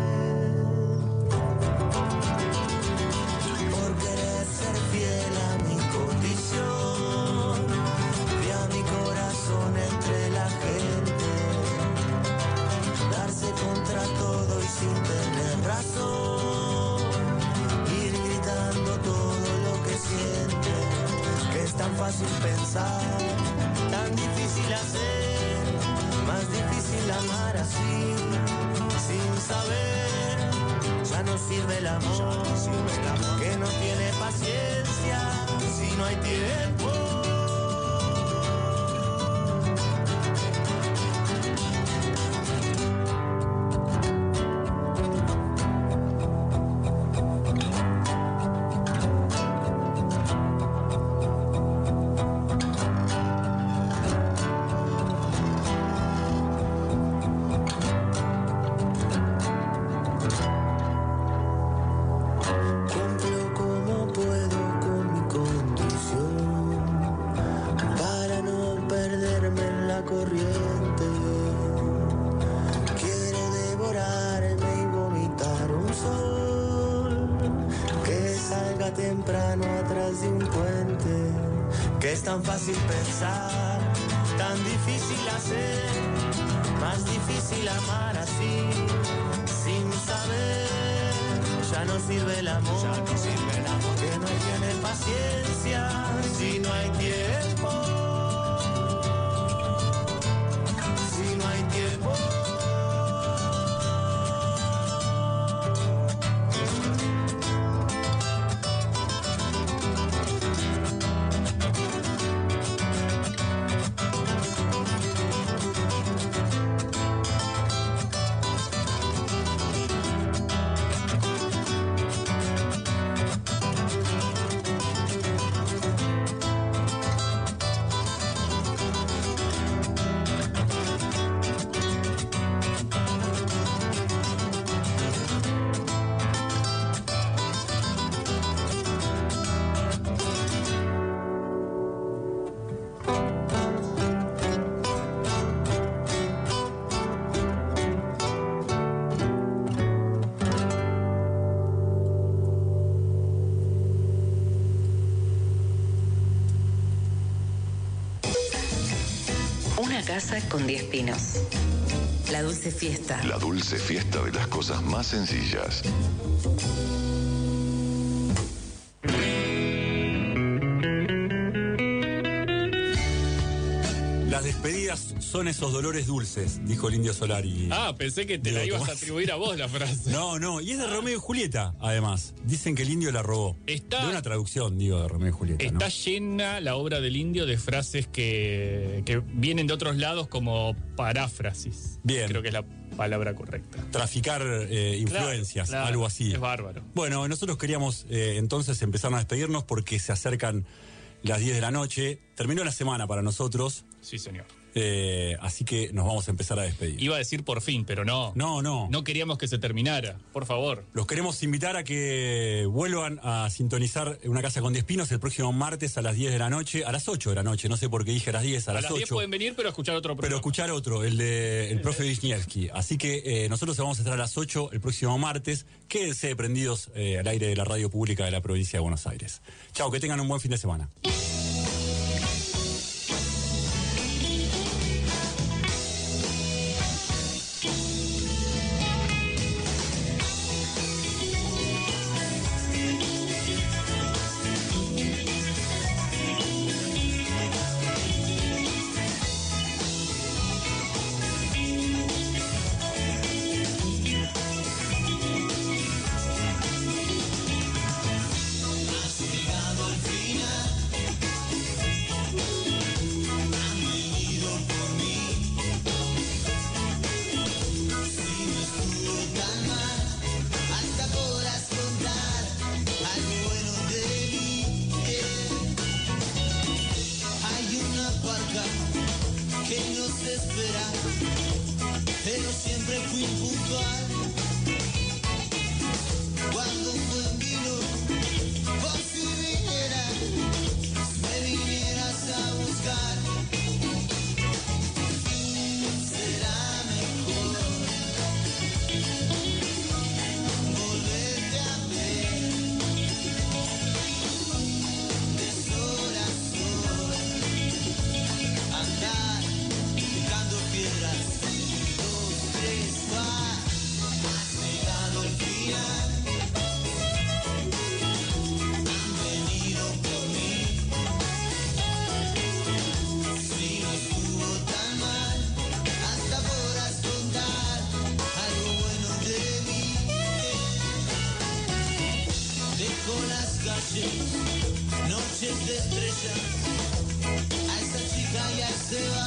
Por querer ser fiel a mi condición, vi a mi corazón entre la gente, darse contra todo y sin tener razón, ir gritando todo lo que siente, que es tan fácil pensar, tan difícil hacer, más difícil amar así, sin saber. Ya no sirve el amor, que no tiene paciencia si no hay tiempo. Cumplo como puedo con mi condición arranca temprano atrás de un puente, que es tan fácil pensar, tan difícil hacer, más difícil amar así, sin saber. Ya no sirve el amor, ya no sirve el amor, que no tiene paciencia si no hay tiempo, si no hay tiempo. Casa con diez pinos. La dulce fiesta. La dulce fiesta de las cosas más sencillas. Las despedidas son esos dolores dulces, dijo el Indio Solari. Ah, pensé que te la ibas a atribuir a vos la frase. No, no, y es de Romeo y Julieta, además. Dicen que el Indio la robó. Está, de una traducción, digo, de Romeo y Julieta. Está ¿no? llena la obra del Indio de frases que, que vienen de otros lados como paráfrasis. Bien. Creo que es la palabra correcta. Traficar eh, influencias, claro, claro, algo así. Es bárbaro. Bueno, nosotros queríamos eh, entonces empezar a despedirnos porque se acercan las diez de la noche. Terminó la semana para nosotros. Sí, señor. Eh, así que nos vamos a empezar a despedir. Iba a decir por fin, pero no. No, no. No queríamos que se terminara, por favor. Los queremos invitar a que vuelvan a sintonizar Una Casa con diez pinos el próximo martes a las diez de la noche, a las ocho de la noche, no sé por qué dije a las diez, a, A las las ocho. diez pueden venir, pero escuchar otro programa. Pero escuchar otro, el de el profe Wisniewski. Así que eh, nosotros vamos a estar a las ocho el próximo martes. Quédense prendidos eh, al aire de la radio pública de la provincia de Buenos Aires. Chao, que tengan un buen fin de semana. Noches de estrellas, a esa chica ya se va.